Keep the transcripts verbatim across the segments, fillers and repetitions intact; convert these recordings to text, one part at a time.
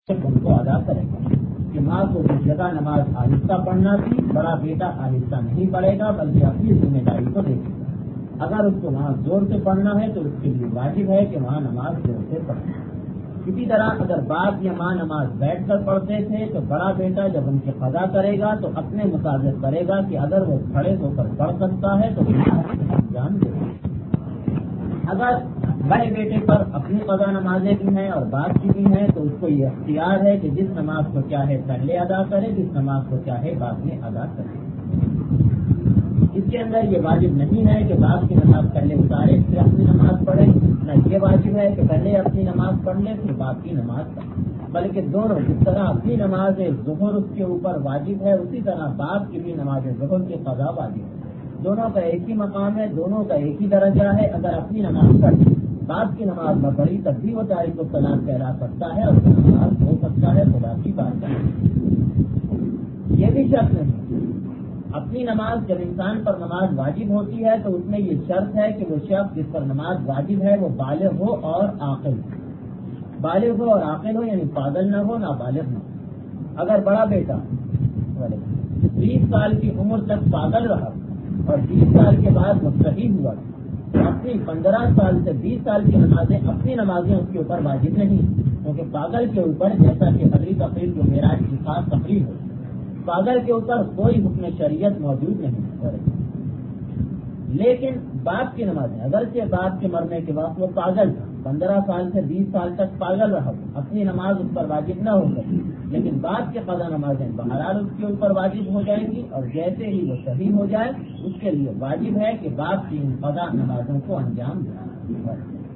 ان کو ادا کرے گا کہ ماں کو جس جگہ نماز آہستہ پڑھنا تھی بڑا بیٹا آہستہ نہیں پڑھے گا بلکہ اپنی ذمہ داری کو دیکھے گا. اگر اس کو وہاں زور سے پڑھنا ہے تو اس کے لیے واجب ہے کہ وہاں نماز زور سے پڑھے. اسی طرح اگر باپ یا ماں نماز بیٹھ کر پڑھتے تھے تو بڑا بیٹا جب ان کی قضا کرے گا تو اپنے مطابق کرے گا کہ اگر وہ کھڑے ہو کر پڑھ سکتا ہے تو جان دے. اگر بڑے بیٹے پر اپنی قضا نمازیں بھی ہیں اور باپ کی بھی ہیں تو اس کو یہ اختیار ہے کہ جس نماز کو چاہے پہلے ادا کرے جس نماز کو چاہے بعد میں ادا کرے. اس کے اندر یہ واجب نہیں ہے کہ باپ کی نماز پہلے اتارے پھر اپنی نماز پڑھے, نہ یہ واجب ہے کہ پہلے اپنی نماز پڑھ لے پھر باپ کی نماز پڑھے, بلکہ دونوں جس طرح اپنی نماز ظہر اس کے اوپر واجب ہے اسی طرح باپ کی بھی نماز ظہر کی قضا واجب ہے. دونوں کا ایک ہی مقام ہے, دونوں کا ایک ہی درجہ ہے. اگر اپنی نماز پڑھی باپ کی نماز نہ پڑھی تب بھی وہ تاریخ و سلام کہلا سکتا ہے اور اس کی نماز ہو سکتا ہے خدا کی بات ہے. یہ بھی شرط نہیں. اپنی نماز جب انسان پر نماز واجب ہوتی ہے تو اس میں یہ شرط ہے کہ وہ شخص جس پر نماز واجب ہے وہ بالغ ہو اور عاقل بالغ ہو اور عاقل ہو, یعنی پاگل نہ ہو نہ بالغ نہ ہو. اگر بڑا بیٹا بیس سال کی عمر تک پاگل رہا اور بیس سال کے بعد مستحیل ہوا اپنی پندرہ سال سے بیس سال کی نمازیں اپنی نمازیں اس کے اوپر واجب نہیں, کیونکہ پاگل کے اوپر جیسا کہ حضری تقریر جو معراج کی خاص تقریر ہے پاگل کے اوپر کوئی حکم شریعت موجود نہیں. لیکن باپ کی نمازیں اگرچہ باپ کے مرنے کے بعد وہ پاگل تھا پندرہ سال سے بیس سال تک پاگل رہا اپنی نماز اس پر واجب نہ ہو سکی, لیکن باپ کے قضا نمازیں بہرحال اس کے اوپر واجب ہو جائیں گی اور جیسے ہی وہ صحیح ہو جائے اس کے لیے واجب ہے کہ باپ کی ان قضا نمازوں کو انجام دے.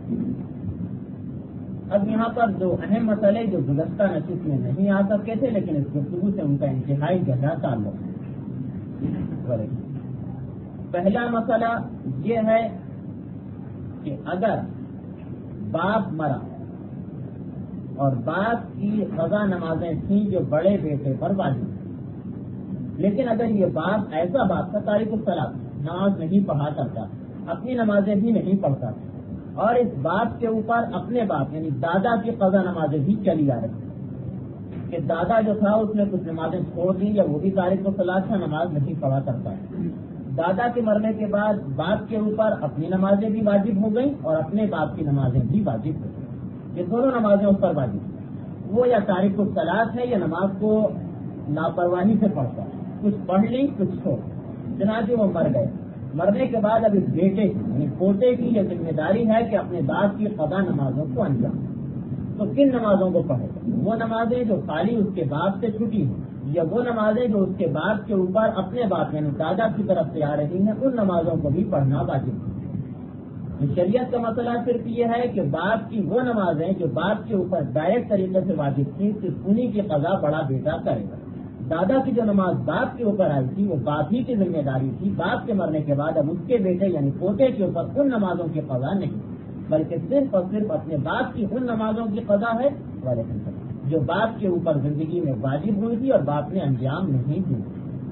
اب یہاں پر دو اہم مسئلے جو گزشتہ نشست میں نہیں آ سکے تھے لیکن اس گفتگو سے ان کا انتہائی گہرا تعلق ہے. پہلا مسئلہ یہ ہے کہ اگر باپ مرا اور باپ کی قضا نمازیں تھیں جو بڑے بیٹے پر واجب, لیکن اگر یہ باپ ایسا باپ کا تاریخ الصلاۃ نماز نہیں پڑھا کرتا اپنی نمازیں بھی نہیں پڑھتا اور اس باپ کے اوپر اپنے باپ یعنی دادا کی قضا نمازیں بھی چلی آ رہی کہ دادا جو تھا اس نے کچھ نمازیں چھوڑ دی یا وہ بھی تاریخ الصلاۃ کا نماز نہیں پڑھا کرتا. دادا کے مرنے کے بعد باپ کے اوپر اپنی نمازیں بھی واجب ہو گئیں اور اپنے باپ کی نمازیں بھی واجب ہو گئیں. یہ دونوں نمازیں اس پر واجب ہیں. وہ یا تاریخ الصلاۃ ہے یا نماز کو لاپرواہی سے پڑھتا ہے, کچھ پڑھ لی کچھ چھوڑ. چنانچہ وہ مر گئے. مرنے کے بعد اب اس بیٹے کی یعنی پوتے کی یہ ذمہ داری ہے کہ اپنے باپ کی قضا نمازوں کو انجام دے. تو کن نمازوں کو پڑھے؟ وہ نمازیں جو خالی اس کے باپ سے چھٹی ہیں یا وہ نمازیں جو اس کے باپ کے اوپر اپنے باپ یعنی دادا کی طرف سے آ رہی ہیں ان نمازوں کو بھی پڑھنا واجب ہے. شریعت کا مسئلہ صرف یہ ہے کہ باپ کی وہ نمازیں جو باپ کے اوپر ڈائریکٹ طریقے سے واجب تھی صرف انہی کی قضا بڑا بیٹا کرے گا. دادا کی جو نماز باپ کے اوپر آئی تھی وہ باپ ہی کی ذمہ داری تھی. باپ کے مرنے کے بعد اب اس کے بیٹے یعنی پوتے کے اوپر ان نمازوں کی قضا نہیں بلکہ صرف اور صرف اپنے باپ کی ان نمازوں کی قضا ہے جو باپ کے اوپر زندگی میں واجب ہوئی تھی اور باپ نے انجام نہیں دی.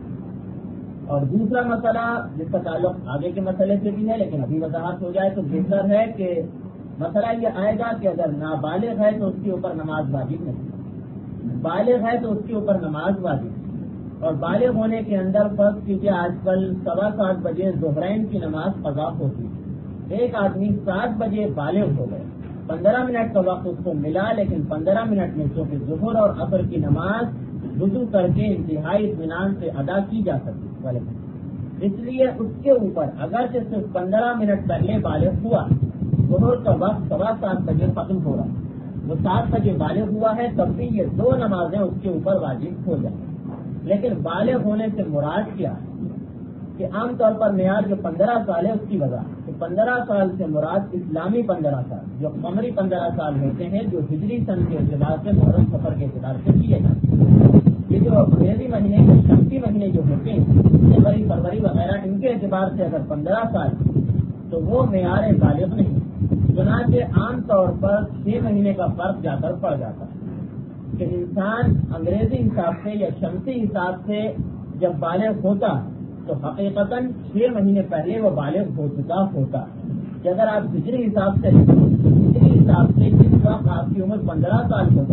اور دوسرا مسئلہ جس کا تعلق آگے کے مسئلے سے بھی ہے لیکن ابھی وضاحت ہو جائے تو بہتر ہے کہ مسئلہ یہ آئے گا کہ اگر نابالغ ہے تو اس کے اوپر نماز واجب نہیں, بالغ ہے تو اس کے اوپر نماز واجب. اور بالغ ہونے کے اندر فرض کیجیے آج کل سوا سات بجے ظہرین کی نماز قضا ہوتی. ایک آدمی سات بجے بالغ ہو گئے, پندرہ منٹ کا وقت اس کو ملا لیکن پندرہ منٹ میں چونکہ ظہر اور عصر کی نماز وضو کر کے انتہائی اطمینان سے ادا کی جا سکتی اس لیے اس کے اوپر اگر صرف پندرہ منٹ پہلے بالغ ہوا ظہر کا وقت سوا سات بجے ختم ہو رہا وہ سات بجے بالغ ہوا ہے تب بھی یہ دو نمازیں اس کے اوپر واجب ہو جائیں. لیکن بالغ ہونے سے مراد کیا ہے کہ عام طور پر معیار جو پندرہ سال ہے اس کی وجہ تو پندرہ سال سے مراد اسلامی پندرہ سال جو قمری پندرہ سال ہوتے ہیں جو ہجری سن کے اعتبار سے محرم سفر کے اعتبار سے کیے جاتے ہیں. یہ جو انگریزی مہینے شمسی مہینے جو ہوتے ہیں جنوری فروری وغیرہ ان کے اعتبار سے اگر پندرہ سال تو وہ معیار بالغ نہیں. چنانچہ عام طور پر چھ مہینے کا فرق جا کر پڑ جاتا ہے کہ انسان انگریزی حساب سے یا شمسی حساب سے جب بالغ ہوتا تو حقیقتاً چھ مہینے پہلے وہ بالغ ہو چکا ہوتا. کہ اگر آپ ہجری حساب سے ہجری حساب سے جس وقت آپ کی عمر پندرہ سال ہو گئی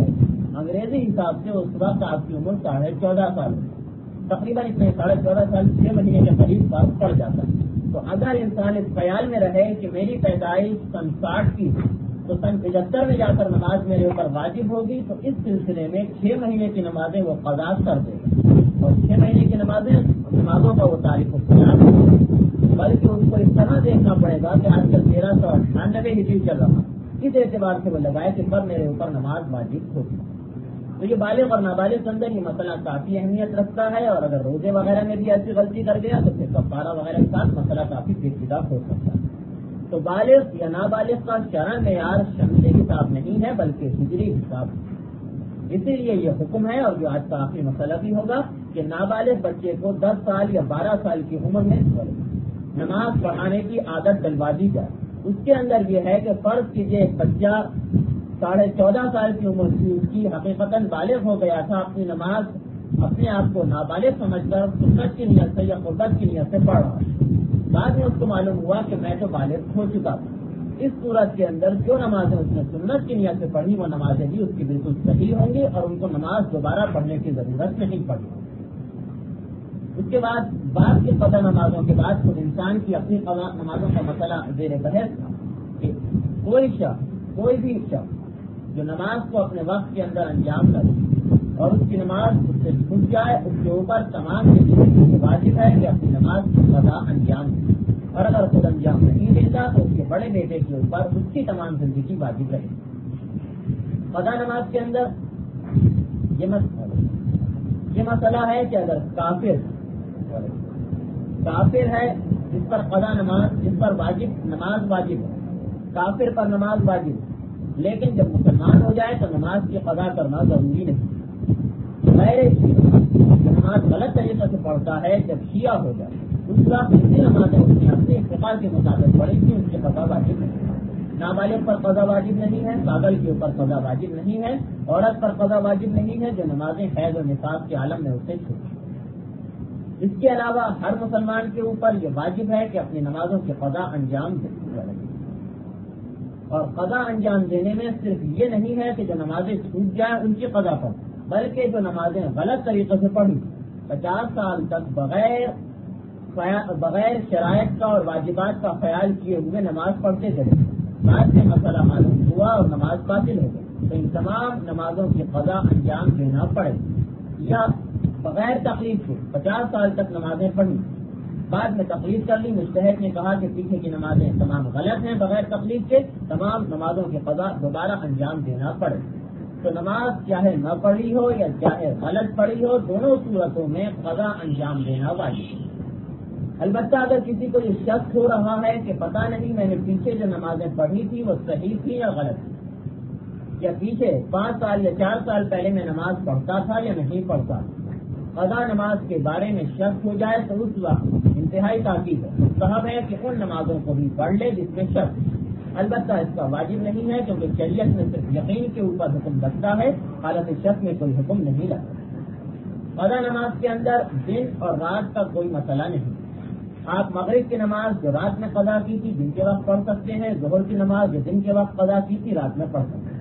انگریزی حساب سے اس وقت آپ کی عمر ساڑھے چودہ سال تقریباً اتنے ساڑھے چودہ سال چھ مہینے کے قریب بعد پڑ جاتا ہے. تو اگر انسان اس خیال میں رہے کہ میری پیدائش سن ساٹھ کی تو سن پچہتر میں جا کر نماز میرے اوپر واجب ہوگی, تو اس سلسلے میں چھ مہینے کی نمازیں وہ قضا کر دے گا, اور چھ مہینے کی نمازیں نمازوں کا وہ تاریخ اختیار ہے, بلکہ اس کو اس طرح دیکھنا پڑے گا کہ آج کل تیرہ سو اٹھانوے ہجری چل رہا, اس اعتبار سے وہ لگائے کہ پر میرے اوپر نماز واجب ہوگی. تو یہ بالغ اور نابالغ کے اندر یہ مسئلہ کافی اہمیت رکھتا ہے, اور اگر روزے وغیرہ میں بھی ایسی غلطی کر گیا تو پھر کفارہ وغیرہ کے ساتھ مسئلہ کافی پیچیدہ ہو سکتا ہے. تو بالغ یا نابالغ کا شرعی معیار شمسی حساب نہیں ہے بلکہ ہجری حساب ہے. اسی لیے یہ حکم ہے, اور جو آج کا آخری مسئلہ بھی ہوگا, کہ نابالغ بچے کو دس سال یا بارہ سال کی عمر میں نماز پڑھانے کی عادت ڈلوا دی جائے. اس کے اندر یہ ہے کہ فرض کیجیے ایک بچہ ساڑھے چودہ سال کی عمر کی اس کی حقیقتاً بالغ ہو گیا تھا, اپنی نماز اپنے آپ کو نابالغ سمجھ کر سنت کی نیت سے یا قربت کی نیت سے پڑھ رہا, بعد میں اس کو معلوم ہوا کہ میں تو بالغ ہو چکا تھا. اس صورت کے اندر جو نمازیں اس نے سنت کی نیت سے پڑھی وہ نمازیں بھی اس کی بالکل صحیح ہوں گی, اور ان کو نماز دوبارہ پڑھنے کی ضرورت نہیں پڑی. اس کے بعد بعد کی قضا نمازوں کے بعد خود انسان کی اپنی قضا نمازوں کا مسئلہ زیر بحث کہ کوئی شخص کوئی بھی شخص جو نماز کو اپنے وقت کے اندر انجام کرے اور اس کی نماز اس سے چھوٹ جائے, اس کے اوپر تمام زندگی واجب ہے کہ اپنی نماز کی قضا انجام دے, اور اگر خود انجام نہیں دیتا تو اس کے بڑے بیٹے کے اوپر اس کی تمام زندگی واجب رہے. قضا نماز کے اندر یہ مسئلہ یہ مسئلہ ہے کہ اگر کافر کافر ہے جس پر قضا نماز جس پر واجب نماز واجب ہے, کافر پر نماز واجب ہے, لیکن جب مسلمان ہو جائے تو نماز کی قضا کرنا ضروری نہیں. غیر نماز غلط طریقے سے پڑھتا ہے جب شیعہ ہو جائے اس وقت اسی نمازیں اس نے اپنے اتفاق کے مطابق پڑھی تھی, اس کی قضا واجب نہیں. نابالغ پر قضا واجب نہیں ہے, پاگل کے اوپر قضا واجب نہیں ہے, عورت پر قضا واجب نہیں ہے جو نمازیں حیض و نفاس کے عالم میں اسے چھوٹی. اس کے علاوہ ہر مسلمان کے اوپر یہ واجب ہے کہ اپنی نمازوں کی قضا انجام دے, اور قضا انجام دینے میں صرف یہ نہیں ہے کہ جو نمازیں چھوٹ جائیں ان کی قضا پر, بلکہ جو نمازیں غلط طریقے سے پڑھی پچاس سال تک بغیر بغیر شرائط کا اور واجبات کا خیال کیے ہوئے نماز پڑھتے چلے, بعد میں مسئلہ معلوم ہوا اور نماز باطل ہو گئی, تو ان تمام نمازوں کی قضا انجام دینا پڑے. یا بغیر تقلید کے پچاس سال تک نمازیں پڑھی, بعد میں تقلید کر لی, مجتہد نے کہا کہ پیچھے کی نمازیں تمام غلط ہیں, بغیر تقلید کے تمام نمازوں کی قضا دوبارہ انجام دینا پڑے. تو نماز چاہے نہ پڑھی ہو یا چاہے غلط پڑھی ہو, دونوں صورتوں میں قضا انجام دینا واجب ہے. البتہ اگر کسی کو یہ شک ہو رہا ہے کہ پتہ نہیں میں نے پیچھے جو نمازیں پڑھی تھی وہ صحیح تھی یا غلط تھی, یا پیچھے پانچ سال یا چار سال پہلے میں نماز پڑھتا تھا یا نہیں پڑھتا, قضا نماز کے بارے میں شک ہو جائے تو اس وقت انتہائی تاکید ہے, مستحب ہے کہ ان نمازوں کو بھی پڑھ لے جس میں شک. البتہ اس کا واجب نہیں ہے کیونکہ شریعت میں صرف یقین کے اوپر حکم لگتا ہے, حالت شک میں کوئی حکم نہیں لگتا. قضا نماز کے اندر دن اور رات کا کوئی مسئلہ نہیں. آپ مغرب کی نماز جو رات میں قضا کی تھی دن کے وقت پڑھ سکتے ہیں, ظہر کی نماز جو دن کے وقت قضا کی تھی رات میں پڑھ سکتے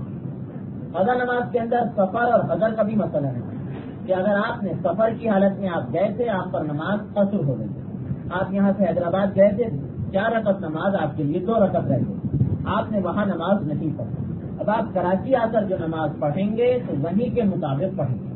ہیں. قضا نماز کے اندر سفر اور حضر کا بھی مسئلہ نہیں کہ اگر آپ نے سفر کی حالت میں آپ گئے تھے, آپ پر نماز قصر ہو گئی, آپ یہاں سے حیدرآباد گئے تھے, چار رکعت نماز آپ کے لیے دو رکعت رہ گئی, آپ نے وہاں نماز نہیں پڑھی. اب آپ کراچی آ کر جو نماز پڑھیں گے تو وہیں کے مطابق پڑھیں گے.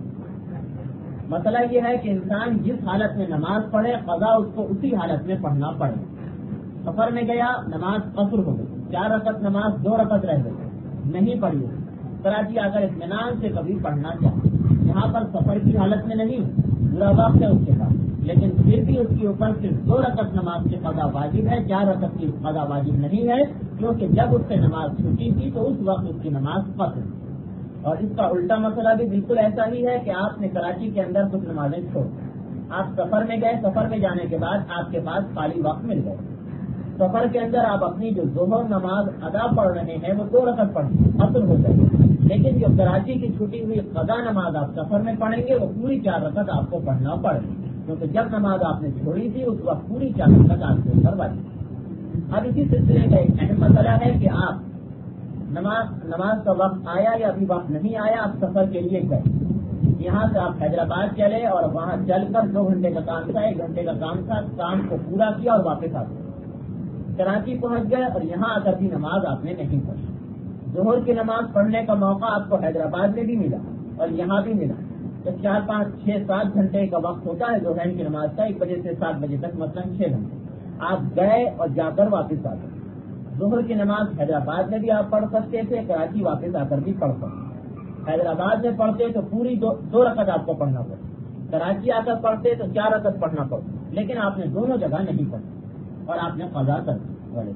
مسئلہ یہ ہے کہ انسان جس حالت میں نماز پڑھے قضا اس کو اسی حالت میں پڑھنا پڑے. سفر میں گیا نماز قصر ہو گئی, چار رکعت نماز دو رکعت رہ گئی, نہیں پڑھی. کراچی آ کر اطمینان سے کبھی پڑھنا چاہیے. یہاں پر سفر کی حالت میں نہیں, پورا وقت ہے اس کے پاس, لیکن پھر بھی اس کے اوپر صرف دو رکعت نماز کی قضا واجب ہے, چار رکعت کی قضا واجب نہیں ہے, کیونکہ جب اس سے نماز چھوٹی تھی تو اس وقت اس کی نماز قصر. اور اس کا الٹا مسئلہ بھی بالکل ایسا ہی ہے کہ آپ نے کراچی کے اندر کچھ نمازیں چھوڑ, آپ سفر میں گئے, سفر میں جانے کے بعد آپ کے پاس خالی وقت مل گئے, سفر کے اندر آپ اپنی جو ظہر نماز ادا پڑھ رہے ہیں وہ دو رکعت پڑھی قصر ہو گئے, لیکن جو کراچی کی چھوٹی ہوئی قضا نماز آپ سفر میں پڑھیں گے وہ پوری چار رکعت آپ کو پڑھنا پڑے گی, کیونکہ جب نماز آپ نے چھوڑی تھی اس وقت پوری چار رکعت آپ کے اوپر واجب. اب اسی سلسلے کا ایک اہم مسئلہ ہے کہ آپ نماز نماز کا وقت آیا یا ابھی وقت نہیں آیا، آپ سفر کے لیے گئے، یہاں سے آپ حیدرآباد چلے اور وہاں چل کر دو گھنٹے کا کام تھا، ایک گھنٹے کا کام تھا، کام کو پورا کیا اور واپس آ گئے، کراچی پہنچ گئے اور یہاں آ کر بھی نماز آپ نے نہیں پڑھی۔ ظہر کی نماز پڑھنے کا موقع آپ کو حیدرآباد میں بھی ملا اور یہاں بھی ملا، تو چار پانچ چھ سات گھنٹے کا وقت ہوتا ہے ظہر کی نماز کا، ایک بجے سے سات بجے تک، مثلاً چھ گھنٹے آپ گئے اور جا کر واپس آ گئے۔ ظہر کی نماز حیدرآباد میں بھی آپ پڑھ سکتے تھے، کراچی واپس آ کر بھی پڑھ سکتے۔ حیدرآباد میں پڑھتے تو پوری دو, دو رکعت آپ کو پڑھنا پڑتا، کراچی آ کر پڑھتے تو چار رکعت پڑھنا پڑتا، لیکن آپ نے دونوں جگہ نہیں پڑھی اور آپ نے قضا کر دی۔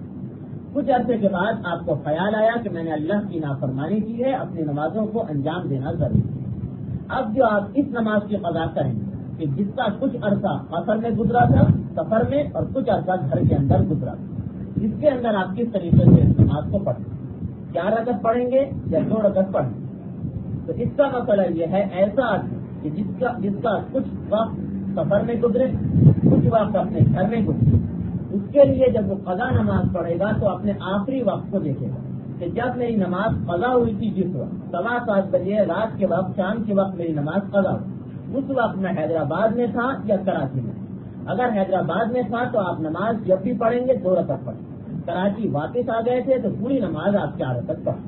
کچھ عرصے کے بعد آپ کو خیال آیا کہ میں نے اللہ کی نافرمانی کی ہے، اپنی نمازوں کو انجام دینا ضروری ہے۔ اب جو آپ اس نماز کی قضا کریں گے کہ جس کا کچھ عرصہ سفر میں گزرا تھا، سفر میں، اور کچھ عرصہ گھر کے اندر گزرا تھا، اس کے اندر آپ کس طریقے سے اس نماز کو پڑھیں گے، چار رکعت پڑھیں گے یا دو رکعت پڑھیں گے؟ تو اس کا مسئلہ یہ ہے، ایسا آدمی کہ جس کا جس کا کچھ وقت سفر میں گزرے، کچھ وقت اپنے گھر میں گزرے، اس کے لیے جب وہ قضا نماز پڑھے گا تو اپنے آخری وقت کو دیکھے گا کہ جب میری نماز قضا ہوئی تھی، جس وقت سوا سات بجے رات کے وقت، شام کے وقت میری نماز قضا ہوئی، اس وقت میں حیدرآباد میں تھا یا کراچی میں؟ اگر حیدرآباد میں تھا تو آپ نماز جب بھی پڑھیں گے دو رکعت پڑھیں، کراچی واپس آ گئے تھے تو پوری نماز آپ چار رکعت پڑھیں۔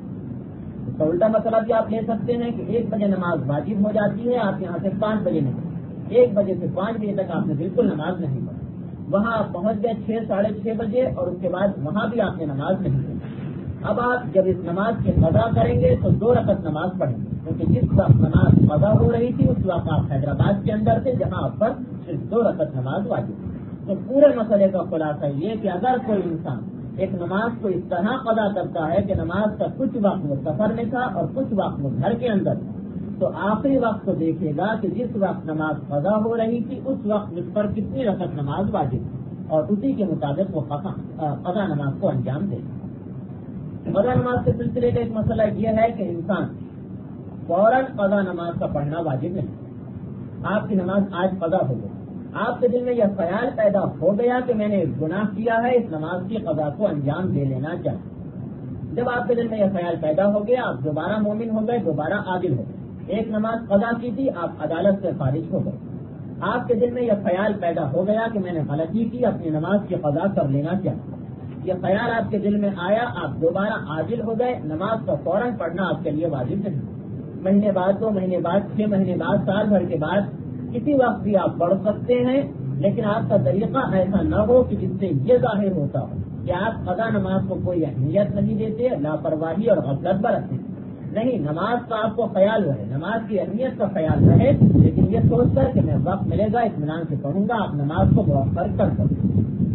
اس کا الٹا مسئلہ بھی آپ لے سکتے ہیں کہ ایک بجے نماز واجب ہو جاتی ہے، آپ یہاں سے پانچ بجے نکلے، ایک بجے سے پانچ بجے تک آپ نے بالکل نماز نہیں پڑھی، وہاں آپ پہنچ گئے چھ ساڑھے چھ بجے اور اس کے بعد وہاں بھی آپ نے نماز نہیں پڑھی۔ اب آپ جب اس نماز کی قضا کریں گے تو دو رکعت نماز پڑھیں گے، کیونکہ جس وقت نماز قضا ہو رہی تھی اس وقت آپ حیدرآباد کے اندر تھے، جہاں آپ پر صرف دو رکعت نماز واجب تھی۔ تو پورے مسئلے کا خلاصہ یہ کہ اگر کوئی انسان ایک نماز کو اس طرح قضا کرتا ہے کہ نماز کا کچھ وقت وہ سفر میں تھا اور کچھ وقت وہ گھر کے اندر تھا، تو آخری وقت کو دیکھے گا کہ جس وقت نماز قضا ہو رہی تھی اس وقت مجھ پر کتنی رکعت نماز واجب تھی، اور اسی کے مطابق وہ قضا نماز کو انجام دے گا۔ قضا نماز کے سلسلے کا ایک مسئلہ یہ ہے کہ انسان فوراً قضا نماز کا پڑھنا واجب نہیں۔ آپ کی نماز آج قضا ہو گئی، آپ کے دل میں یہ خیال پیدا ہو گیا کہ میں نے ایک گناہ کیا ہے، اس نماز کی قضا کو انجام دے لینا چاہیے۔ جب آپ کے دل میں یہ خیال پیدا ہو گیا، آپ دوبارہ مومن ہو گئے، دوبارہ عادل ہو گئے، ایک نماز قضا کی تھی، آپ عدالت سے خارج ہو گئے، آپ کے دل میں یہ خیال پیدا ہو گیا کہ میں نے غلطی کی، اپنی نماز کی قضا کر لینا چاہیے، یہ خیال آپ کے دل میں آیا، آپ دوبارہ عادل ہو گئے، نماز کا فوراً پڑھنا آپ کے لیے واجب نہیں۔ مہینے بعد، دو مہینے بعد، چھ مہینے بعد، سال بھر کے بعد کسی وقت بھی آپ پڑھ سکتے ہیں، لیکن آپ کا طریقہ ایسا نہ ہو کہ جس سے یہ ظاہر ہوتا ہو کہ آپ قضا نماز کو کوئی اہمیت نہیں دیتے، لاپرواہی اور غفلت برتتے۔ نہیں، نماز کا آپ کو خیال رہے، نماز کی اہمیت کا خیال رہے، لیکن یہ سوچ کر کہ میں وقت ملے گا اطمینان سے پڑھوں گا، آپ نماز کو مؤخر کر سکتے۔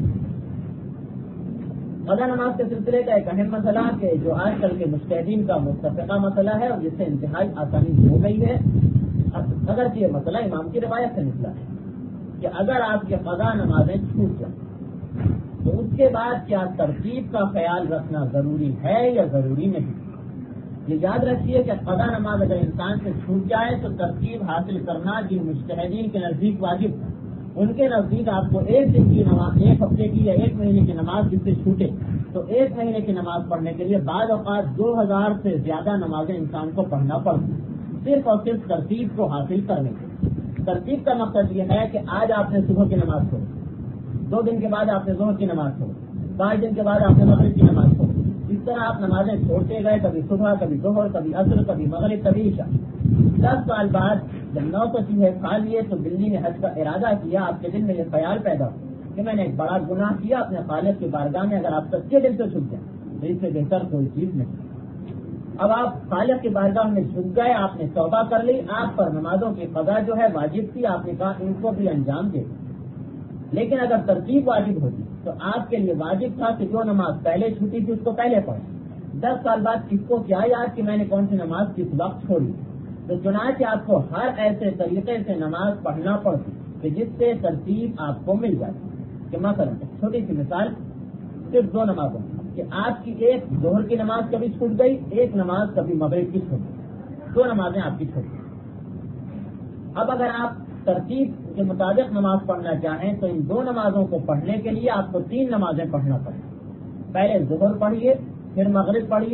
قضا نماز کے سلسلے کا ایک اہم مسئلہ کہ جو آج کل کے مجتہدین کا متفقہ مسئلہ ہے اور جس سے انتہائی آسانی ہو گئی ہے، اگرچہ یہ مسئلہ امام کی روایت سے نکلا ہے کہ اگر آپ کی قضا نمازیں چھوٹ جائیں تو اس کے بعد کیا ترتیب کا خیال رکھنا ضروری ہے یا ضروری نہیں؟ یہ یاد رکھیے کہ قضا نماز اگر انسان سے چھوٹ جائے تو ترتیب حاصل کرنا جن مجتہدین کے نزدیک واجب ہے، ان کے نزدیک آپ کو ایک دن کی نماز، ایک ہفتے کی یا ایک مہینے کی نماز جس سے چھوٹے تو ایک مہینے کی نماز پڑھنے کے لیے بعض اوقات دو ہزار سے زیادہ نمازیں انسان کو پڑھنا پڑتی، صرف اور صرف ترتیب کو حاصل کرنے کے۔ ترتیب کا مقصد یہ ہے کہ آج آپ نے صبح کی نماز پڑھی، دو دن کے بعد آپ نے ظہر کی نماز پڑھی، پانچ دن کے بعد آپ نے مغرب کی نماز پڑھی، اس طرح آپ نمازیں چھوڑتے گئے، کبھی صبح، کبھی ظہر، کبھی عصر، کبھی مغرب، کبھی عشاء۔ دس سال بعد جب نو سو چیزیں کھا لیے تو دلی نے حج کا ارادہ کیا، آپ کے دل میں یہ خیال پیدا ہو کہ میں نے ایک بڑا گناہ کیا اپنے خالق کی بارگاہ میں، اگر آپ سچے دل سے جھک جائیں تو اس سے بہتر کوئی چیز نہیں۔ اب آپ خالق کی بارگاہ میں جھک گئے، آپ نے توبہ کر لی، آپ پر نمازوں کی قضا جو ہے واجب تھی، آپ نے کہا ان کو بھی انجام دے، لیکن اگر ترتیب واجب ہوتی تو آپ کے لیے واجب تھا کہ جو نماز پہلے چھوٹی تھی اس کو پہلے پڑھیں۔ دس سال بعد کس کو کیا یاد کہ میں نے کون سی نماز کس وقت چھوڑی؟ تو چنانچہ آپ کو ہر ایسے طریقے سے نماز پڑھنا پڑتی کہ جس سے ترتیب آپ کو مل جاتی۔ کہ مثلا چھوٹی سی مثال، صرف دو نمازوں کہ آپ کی ایک ظہر کی نماز کبھی چھوٹ گئی، ایک نماز کبھی مغرب کی چھوٹ گئی، دو نمازیں آپ کی چھوٹ گئی۔ اب اگر آپ ترتیب کے مطابق نماز پڑھنا چاہیں تو ان دو نمازوں کو پڑھنے کے لیے آپ کو تین نمازیں پڑھنا پڑیں۔ پہلے ظہر پڑھیے، پھر مغرب پڑھیے،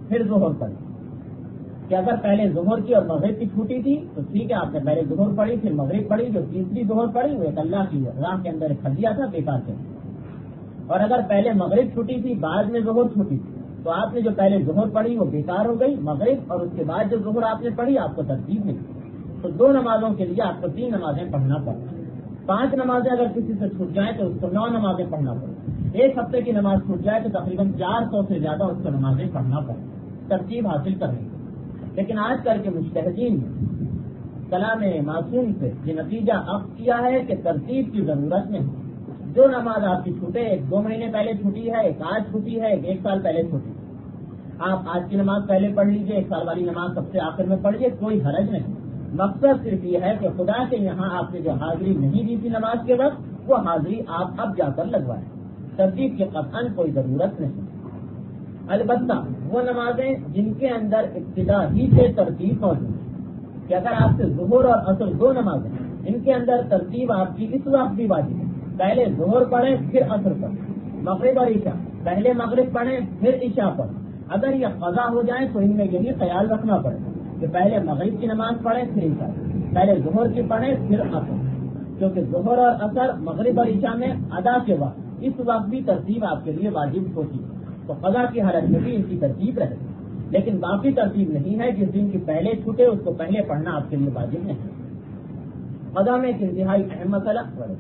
پھر ظہر پڑھی کہ اگر پہلے ظہر کی اور مغرب کی چھوٹی تھی تو ٹھیک ہے آپ نے پہلے ظہر پڑھی پھر مغرب پڑھی، جو تیسری ظہر پڑھی وہ ایک اللہ کی راہ کے اندر ایک ہدیہ تھا بیکار سے، اور اگر پہلے مغرب چھوٹی تھی بعد میں ظہر چھوٹی تھی تو آپ نے جو پہلے ظہر پڑھی وہ بیکار ہو گئی مغرب، اور اس کے بعد جو ظہر آپ نے پڑھی آپ کو ترتیب نہیں، تو دو نمازوں کے لیے آپ کو تین نمازیں پڑھنا پڑے، پانچ نمازیں اگر کسی سے چھوٹ جائیں تو اس کو نو نمازیں پڑھنا پڑے، ایک ہفتے کی نماز چھوٹ جائے تو تقریباً چار سو سے زیادہ اس کو نمازیں پڑھنا پڑے ترتیب حاصل کرنے کی۔ لیکن آج کل کے مجتہدین نے کلام معصوم سے یہ نتیجہ اخذ کیا ہے کہ ترتیب کی ضرورت نہیں، جو نماز آپ کی چھوٹے، ایک دو مہینے پہلے چھوٹی ہے، ایک آج چھوٹی ہے، ایک ایک سال پہلے چھوٹی ہے، آپ آج کی نماز پہلے پڑھ لیجئے، ایک سال والی نماز سب سے آخر میں پڑھیے، کوئی حرج نہیں۔ مقصد صرف یہ ہے کہ خدا کے یہاں آپ نے جو حاضری نہیں دی تھی نماز کے وقت وہ حاضری آپ اب جا کر لگوائیں، ترتیب کی قطعاً کوئی ضرورت نہیں۔ البتہ وہ نمازیں جن کے اندر ابتدا ہی سے ترتیب موجود ہے کہ اگر آپ سے ظہر اور عصر دو نمازیں ان کے اندر ترتیب آپ کی اس وقت بھی واجب ہے، پہلے ظہر پڑھیں پھر عصر پڑھیں، مغرب اور عشاء پہلے مغرب پڑھیں پھر عشاء پڑھیں، اگر یہ قضا ہو جائے تو ان میں یہی خیال رکھنا پڑے کہ پہلے مغرب کی نماز پڑھیں پھر عشاء، پہلے ظہر کی پڑھیں پھر عصر، کیونکہ ظہر اور عصر مغرب اور عشاء میں ادا کے وقت اس وقت بھی ترتیب آپ کے لیے واجب ہوتی ہے، تو قضا کی حالت میں بھی ان کی ترتیب رہے، لیکن باقی ترتیب نہیں ہے، جس دن کی پہلے چھوٹے اس کو پہلے پڑھنا آپ کے لیے واجب نہیں۔ قضا میں ایک انتہائی اہم مسئلہ،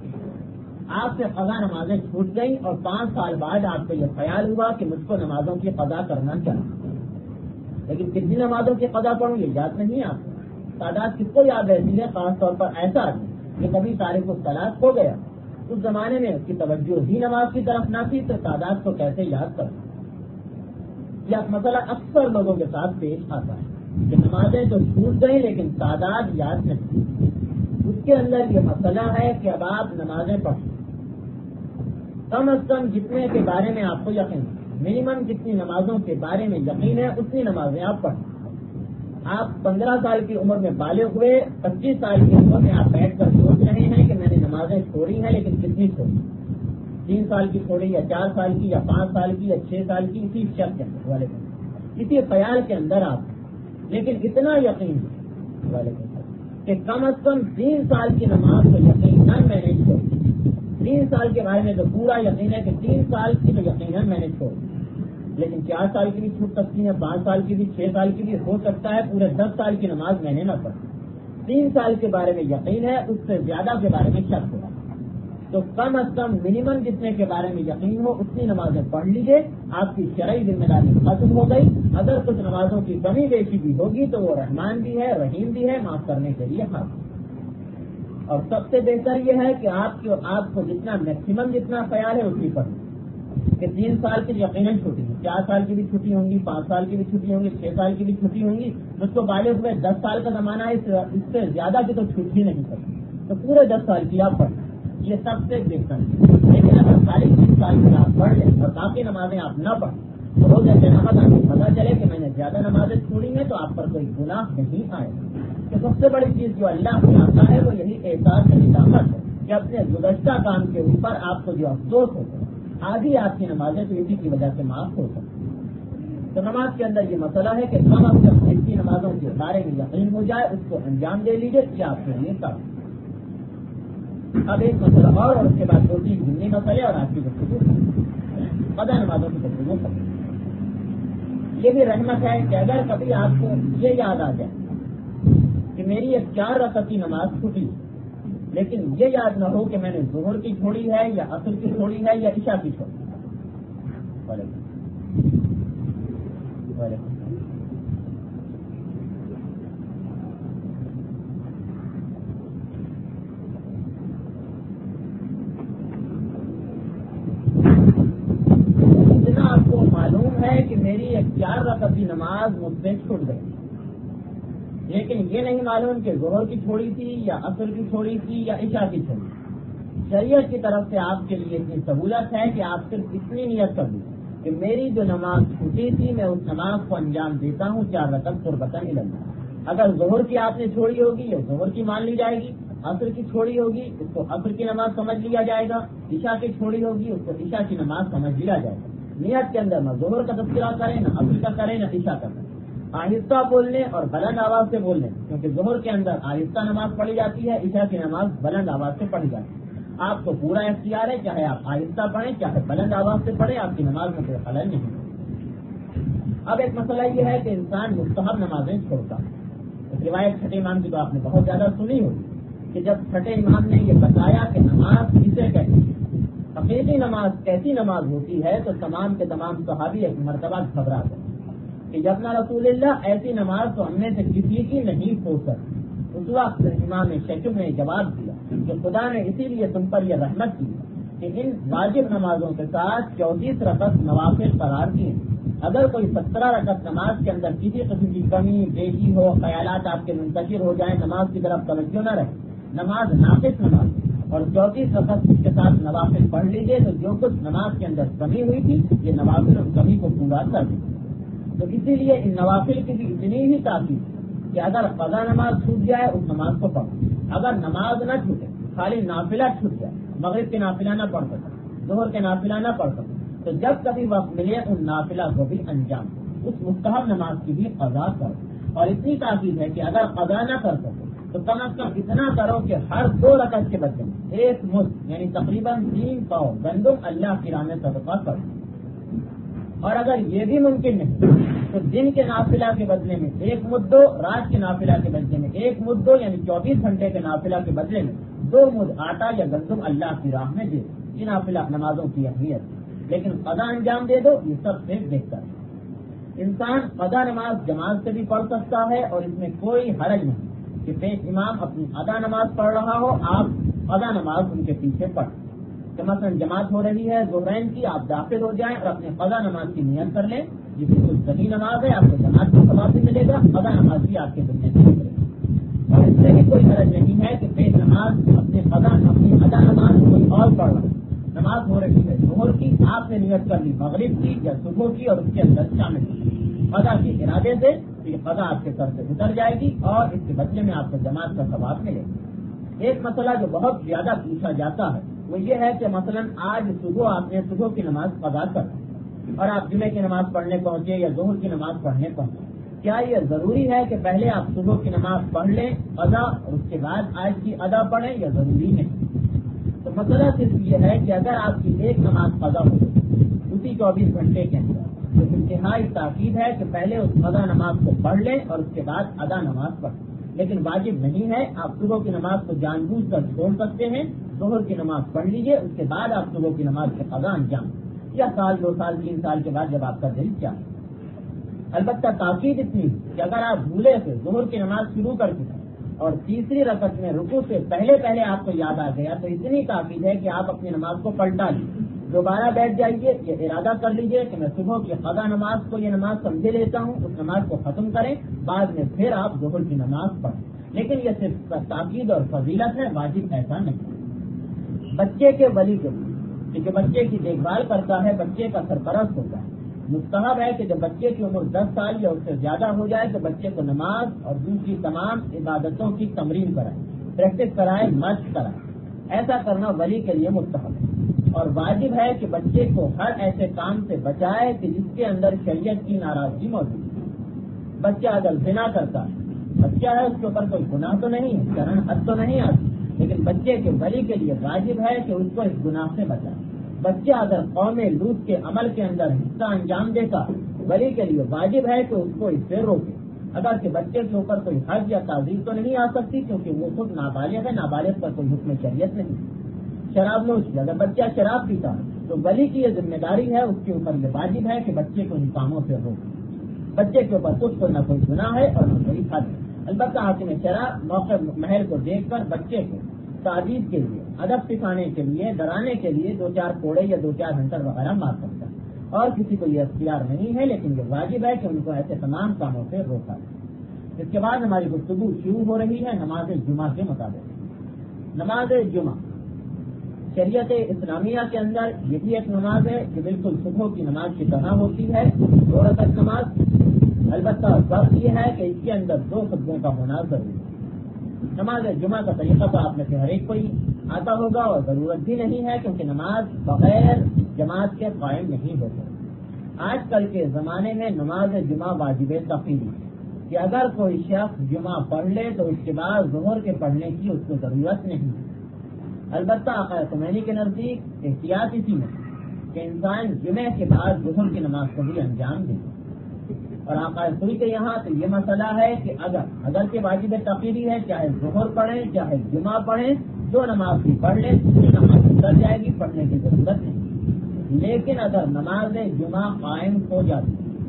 آپ سے قضا نمازیں چھوٹ گئیں اور پانچ سال بعد آپ کو یہ خیال ہوا کہ مجھ کو نمازوں کی قضا کرنا چاہیے، لیکن کتنی نمازوں کی قضا پڑھوں یہ یاد نہیں آپ کو، تعداد کس کو یاد رہتی ہے؟ خاص طور پر ایسا آدمی کہ کبھی تاریخ الصلاۃ ہو گیا، اس زمانے میں اس کی توجہ ہی نماز کی طرف نہ تھی تو تعداد کو کیسے یاد کرنا؟ یہ مسئلہ اکثر لوگوں کے ساتھ پیش آتا ہے کہ نمازیں تو چھوٹ گئی لیکن تعداد یاد نہیں۔ اس کے اندر یہ مسئلہ ہے کہ اب آپ نمازیں پڑھیں، کم از کم جتنے کے بارے میں آپ کو یقین ہے، منیمم جتنی نمازوں کے بارے میں یقین ہے اتنی نمازیں آپ پڑھیں۔ آپ پندرہ سال کی عمر میں بالغ ہوئے، پچیس سال کی عمر میں آپ بیٹھ کر سوچ رہے ہیں کہ میں نے نمازیں چھوڑی ہیں لیکن کتنی چھوڑی، تین سال کی چھوڑی یا چار سال کی یا پانچ سال کی یا چھ سال کی، اسی شک کے اندر والے اسی خیال کے اندر آپ، لیکن اتنا یقین والے کہ کم از کم تین سال کی نماز کو یقیناً میں نے چھوڑی، تین سال کے بارے میں تو پورا یقین ہے کہ تین سال کی تو یقیناً میں نے چھوڑی، لیکن چار سال کی بھی چھوٹ سکتی ہے، پانچ سال کی بھی، چھ سال کی بھی، ہو سکتا ہے پورے دس سال کی نماز میں نے نہ پڑھی، تین سال کے بارے میں یقین ہے، اس سے زیادہ کے بارے میں شک ہوگا، تو کم از کم منیمم جتنے کے بارے میں یقین ہو اتنی نمازیں پڑھ لیجئے، آپ کی شرعی ذمہ داری ختم ہو گئی۔ اگر کچھ نمازوں کی کمی بیشی بھی ہوگی تو وہ رحمان بھی ہے، رحیم بھی ہے، معاف کرنے کے لیے حاضر، اور سب سے بہتر یہ ہے کہ آپ کو آپ کو جتنا میکسیمم جتنا خیال ہے اسی پر کہ تین سال کی یقیناً چھٹی ہے، چار سال کی بھی چھٹی ہوں گی، پانچ سال کی بھی چھٹی ہوں گی، چھ سال کی بھی چھٹی ہوں گی، مجھ کو بالغ ہوئے دس سال کا زمانہ ہے، اس سے زیادہ کی تو چھوٹ ہی نہیں سکتی، تو پورے دس سال کی آپ پڑھیں، یہ سب سے بہتر ہے۔ لیکن اگر ساری تین سال کی آپ پڑھ لیں اور باقی نمازیں آپ نہ پڑھیں تو ہو جیسے نماز آپ کو پتا چلے کہ میں نے زیادہ نمازیں چھوڑی ہیں تو آپ پر کوئی گناہ نہیں آئے، کہ سب سے بڑی چیز جو اللہ سے آتا ہے وہ یہی احساس ندامت ہے کہ اپنے گزشتہ کام کے اوپر آپ کو جو افسوس ہوتا ہے، آدھی آپ کی نمازیں تو اسی کی وجہ سے معاف ہو سکتی ہیں۔ تو نماز کے اندر یہ مسئلہ ہے کہ کم از کم جتنی نمازوں کے بارے میں یقین ہو جائے اس کو انجام دے لیجیے، کیا آپ کے لیے کام۔ اب ایک مسئلہ اور اور اس کے بعد دو تین ضمنی مسئلے اور آپ کی گفتگو قضا نمازوں کی گفتگو کریں۔ یہ بھی رحمت ہے کہ اگر کبھی آپ کو یہ یاد آ جائے کہ میری ایک چار رکعت کی نماز چھوٹی لیکن یہ یاد نہ ہو کہ میں نے ظہر کی چھوڑی ہے یا عصر کی چھوڑی ہے یا عشاء کی چھوڑی ہے۔ اتنا آپ کو معلوم ہے کہ میری ایک چار رکعت کی نماز مجھ سے چھوٹ گئی، لیکن یہ نہیں معلوم کہ ظہر کی چھوڑی تھی یا عصر کی چھوڑی تھی یا عشاء کی چھوڑی۔ شریعت کی طرف سے آپ کے لیے اتنی سہولت ہے کہ آپ صرف اتنی نیت کر دیں کہ میری جو نماز چھوٹی تھی میں اس نماز کو انجام دیتا ہوں چار رکعت قربتاً الاللہ۔ اگر ظہر کی آپ نے چھوڑی ہوگی یہ ظہر کی مان لی جائے گی، عصر کی چھوڑی ہوگی اس کو عصر کی نماز سمجھ لیا جائے گا، عشاء کی چھوڑی ہوگی اس کو عشاء کی نماز سمجھ لیا جائے گا۔ نیت کے اندر نہ ظہر کا تذکرہ کریں، نہ عصر کا کریں، نہ عشاء کا کریں، آہستہ بولنے اور بلند آواز سے بولنے، کیونکہ ظہر کے اندر آہستہ نماز پڑھی جاتی ہے، عشاء کی نماز بلند آواز سے پڑھی جاتی ہے۔ آپ کو پورا اختیار ہے، چاہے آپ آہستہ پڑھیں چاہے بلند آواز سے پڑھیں، آپ کی نماز میں کوئی خلل نہیں۔ اب ایک مسئلہ یہ ہے کہ انسان مستحب نمازیں چھوڑتا ہے۔ اس روایت چھٹے امام کی تو آپ نے بہت زیادہ سنی ہوگی کہ جب چھٹے امام نے یہ بتایا کہ نماز کسے کہتے ہیں، حقیقی نماز کیسی نماز ہوتی ہے، تو تمام کے تمام صحابی ایک مرتبہ گھبرا گئے کہ جب نہ رسول اللہ ایسی نماز تو ہم میں سے کسی کی نہیں ہو سکتی۔ اس وقت امام شیخ نے جواب دیا کہ خدا نے اسی لیے تم پر یہ رحمت کی کہ ان واجب نمازوں کے ساتھ چوتیس رکعت نوافل قرار دیے۔ اگر کوئی سترہ رکعت نماز کے اندر کسی قسم کی کمی بیشی ہو، خیالات آپ کے منتشر ہو جائیں، نماز کی طرف توجہ نہ رہے، نماز ناقص نماز اور چوتیس رکعت کے ساتھ نوافل پڑھ لیجیے، تو جو کچھ نماز کے اندر کمی ہوئی تھی یہ نوافل اس کمی کو پورا کر دی۔ تو اسی لیے ان نوافل کی بھی اتنی ہی تاکید کہ اگر قضا نماز چھوٹ جائے اس نماز کو پڑھو، اگر نماز نہ چھوٹے خالی نافلہ چھوٹ جائے، مغرب کے نافلہ نہ پڑھ سکے، ظہر کے نافلہ نہ پڑھ سکے، تو جب کبھی وقت ملے ان نافلہ کو بھی انجام دو، اس مستحب نماز کی بھی قضا کرو۔ اور اتنی تاکید ہے کہ اگر قضا نہ کر سکو تو کم از کم اتنا کرو کہ ہر دو رکعت کے بدلے میں ایک مد یعنی تقریباً تین پاؤ گندم اللہ کی راہ میں صدقہ کرو۔ اور اگر یہ بھی ممکن نہیں تو دن کے نافلہ کے بدلے میں ایک مد دو، رات کے نافلہ کے بدلے میں ایک مد دو، یعنی چوبیس گھنٹے کے نافلہ کے بدلے میں دو مد آٹا یا گندم اللہ کی راہ میں دے دو۔ یہ نافلہ نمازوں کی اہمیت، لیکن قضا انجام دے دو یہ سب سے بہتر ہے۔ انسان قضا نماز جماعت سے بھی پڑھ سکتا ہے اور اس میں کوئی حرج نہیں کہ پیش امام اپنی ادا نماز پڑھ رہا ہو، آپ قضا نماز ان کے پیچھے پڑھ، کہ مثلا جماعت ہو رہی ہے ظہرین کی، آپ داخل ہو جائیں اور اپنے قضا نماز کی نیت کر لیں، یہ بالکل صحیح نماز ہے، آپ کو جماعت کا ثواب بھی ملے گا، قضا نماز بھی آپ کے ذمہ سے ملے گا۔ اور اس سے بھی کوئی حرج نہیں ہے کہ پیش نماز اپنے قضا اپنی ادا نماز کوئی اور پڑھ رہا ہے، نماز ہو رہی ہے ظہر کی، آپ نے نیت کر لی مغرب کی یا صبح کی اور اس کے اندر شامل کی قضا کے ارادے سے، تو یہ قضا آپ کے سر سے اتر جائے گی اور اس کے بدلے میں آپ کو جماعت کا ثواب ملے گا۔ ایک مسئلہ جو بہت زیادہ پوچھا جاتا ہے وہ یہ ہے کہ مثلا آج صبح آپ نے صبح کی نماز قضا کر اور آپ جمعے کی نماز پڑھنے پہنچے یا ظہر کی نماز پڑھنے پہنچے، کیا یہ ضروری ہے کہ پہلے آپ صبح کی نماز پڑھ لیں قضا اور اس کے بعد آج کی ادا پڑھیں یا ضروری نہیں؟ تو مسئلہ صرف یہ ہے کہ اگر آپ کی ایک نماز قضا ہو اسی چوبیس گھنٹے کے اندر تو انتہائی تاکید ہے کہ پہلے اس قضا نماز کو پڑھ لیں اور اس کے بعد ادا نماز پڑھیں، لیکن واجب نہیں ہے۔ آپ صبح کی نماز کو جان بوجھ کر چھوڑ سکتے ہیں، ظہر کی نماز پڑھ لیجئے، اس کے بعد آپ صبح کی نماز کے قضا انجام یا سال دو سال تین سال کے بعد جب آپ کا دل چاہے۔ البتہ تاکید اتنی کہ اگر آپ بھولے سے ظہر کی نماز شروع کر چکے اور تیسری رکعت میں رکوع سے پہلے پہلے آپ کو یاد آ گیا تو اتنی تاکید ہے کہ آپ اپنی نماز کو پلٹا لیجیے، دوبارہ بیٹھ جائیے، یہ ارادہ کر لیجیے کہ میں صبح کی قضا نماز کو یہ نماز سمجھے لیتا ہوں، اس نماز کو ختم کریں، بعد میں پھر آپ ظہر کی نماز پڑھیں، لیکن یہ صرف تاکید اور فضیلت ہے، واجب ایسا نہیں۔ بچے کے ولی کے لیے جو بچے کی دیکھ بھال کرتا ہے، بچے کا سرپرست ہوتا ہے، مستحب ہے کہ جب بچے کی عمر دس سال یا اس سے زیادہ ہو جائے تو بچے کو نماز اور دوسری تمام عبادتوں کی تمرین کرائے، پریکٹس کرائے، مشق کرائے۔ ایسا کرنا ولی کے لیے مستحب ہے اور واجب ہے کہ بچے کو ہر ایسے کام سے بچائے کہ جس کے اندر شریعت کی ناراضگی موجود ہے۔ بچہ اگر زنا کرتا ہے، بچہ ہے، اس کے اوپر کوئی گناہ تو نہیں ہے، شرن حد تو نہیں آتی، لیکن بچے کے ولی کے لیے واجب ہے کہ اس کو اس گناہ سے بچائے۔ بچہ اگر قوم لوط کے عمل کے اندر حصہ انجام دیتا، ولی کے لیے واجب ہے کہ اس کو اس سے روکے، اگر کہ بچے کے اوپر کوئی حد یا تعزیر تو نہیں آ سکتی کیونکہ وہ خود نابالغ ہے، نابالغ پر کوئی حکم شریعت نہیں۔ شراب نوش کی اگر بچہ شراب پیتا تو ولی کی یہ ذمہ داری ہے، اس کے اوپر یہ واجب ہے کہ بچے کو ان کاموں سے روکے۔ بچے کے اوپر کچھ کو نہ کوئی گناہ ہے اور نہ کوئی حد ہے۔ البتہ حاکم شرع موقع محل کو دیکھ کر بچے کو تعزیر کے لیے، ادب سکھانے کے لیے، ڈرانے کے لیے دو چار کوڑے یا دو چار ہنٹر وغیرہ مار سکتا ہے، اور کسی کو یہ اختیار نہیں ہے، لیکن یہ واجب ہے کہ ان کو ایسے تمام کاموں سے روکا ہے۔ اس کے بعد ہماری گفتگو شروع ہو رہی ہے نماز جمعہ کے مطابق۔ نماز جمعہ شریعت اسلامیہ کے اندر یہ بھی ایک نماز ہے جو بالکل صبح کی نماز کی طرح ہوتی ہے، دو رکعت نماز۔ البتہ فرق یہ ہے کہ اس کے اندر دو خطبوں کا ہونا ضروری ہے۔ نماز جمعہ کا طریقہ تو آپ میں سے ہر ایک کوئی آتا ہوگا اور ضرورت بھی نہیں ہے، کیونکہ نماز بغیر جماعت کے قائم نہیں ہوتے۔ آج کل کے زمانے میں نماز جمعہ واجب تقییدی کہ اگر کوئی شخص جمعہ پڑھ لے تو اس کے بعد ظہر کے پڑھنے کی اس کو ضرورت نہیں ہے۔ البتہ آقا خمینی کے نزدیک احتیاط اسی میں کہ انسان جمعہ کے بعد ظہر کی نماز کو بھی انجام دے، اور آقا خمینی کے یہاں تو یہ مسئلہ ہے کہ اگر اگر کے واجب تقییدی ہے، چاہے ظہر پڑھیں چاہے جمعہ پڑھیں، جو نماز بھی پڑھ لیں نماز اتر جائے گی، پڑھنے کی ضرورت نہیں۔ لیکن اگر نماز جمعہ قائم ہو جاتی،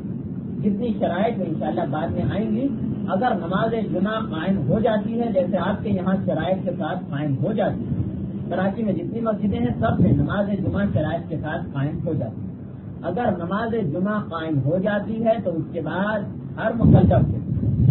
جتنی شرائط انشاءاللہ بعد میں آئیں گی، اگر نماز جمعہ قائم ہو جاتی ہے جیسے آپ کے یہاں شرائط کے ساتھ قائم ہو جاتی ہے، کراچی میں جتنی مسجدیں ہیں سب میں نماز جمعہ شرائط کے ساتھ قائم ہو جاتی ہے، اگر نماز جمعہ قائم ہو جاتی ہے تو اس کے بعد ہر مکلف سے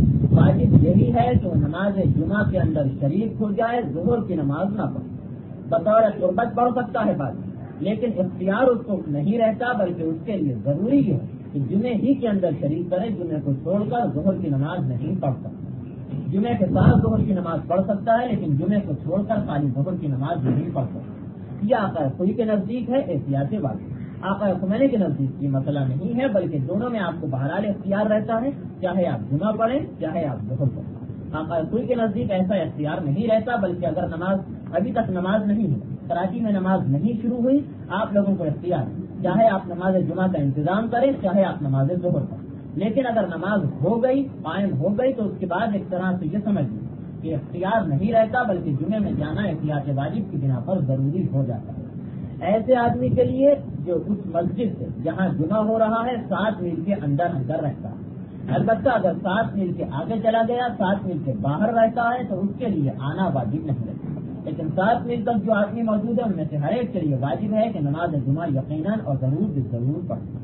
واجب یہی ہے کہ وہ نماز جمعہ کے اندر شریک ہو جائے، ظہر کی نماز نہ پڑھے۔ بطور قربت پڑھ سکتا ہے بعد، لیکن اختیار اس کو نہیں رہتا، بلکہ اس کے لیے ضروری ہے کہ جمعے ہی کے اندر شریک کرے، جمعے کو چھوڑ کر ظہر کی نماز نہیں پڑھ سکتا۔ جمعے کے ساتھ ظہر کی نماز پڑھ سکتا ہے، لیکن جمعے کو چھوڑ کر خالی ظہر کی نماز نہیں پڑھ سکتا۔ یہ آقا خمینی کے نزدیک ہے احتیاطی بات۔ آقا خمینی کے نزدیک یہ مسئلہ نہیں ہے، بلکہ دونوں میں آپ کو بہرحال اختیار رہتا ہے، چاہے آپ جمعہ پڑھیں چاہے آپ ظہر پڑھیں۔ آقا خمینی کے نزدیک ایسا اختیار نہیں رہتا، بلکہ اگر نماز ابھی تک نماز نہیں ہے، کراچی میں نماز نہیں شروع ہوئی، آپ لوگوں کو اختیار ہے، چاہے آپ نماز جمعہ کا انتظام کریں چاہے آپ نماز ظہر پڑھیں۔ لیکن اگر نماز ہو گئی قائم ہو گئی تو اس کے بعد ایک طرح سے یہ سمجھ لیں کہ اختیار نہیں رہتا، بلکہ جمعے میں جانا احتیاط واجب کی بنا پر ضروری ہو جاتا ہے۔ ایسے آدمی کے لیے جو اس مسجد سے جہاں جمعہ ہو رہا ہے سات میل کے اندر اندر رہتا ہے، البتہ اگر سات میل کے آگے چلا گیا، سات میل کے باہر رہتا ہے تو اس کے لیے آنا واجب نہیں رہتا، لیکن سات میل تک جو آدمی موجود ہے ان میں سے ہر ایک کے لیے واجب ہے کہ نماز جمعہ یقیناً اور ضرور ضرور پڑھے۔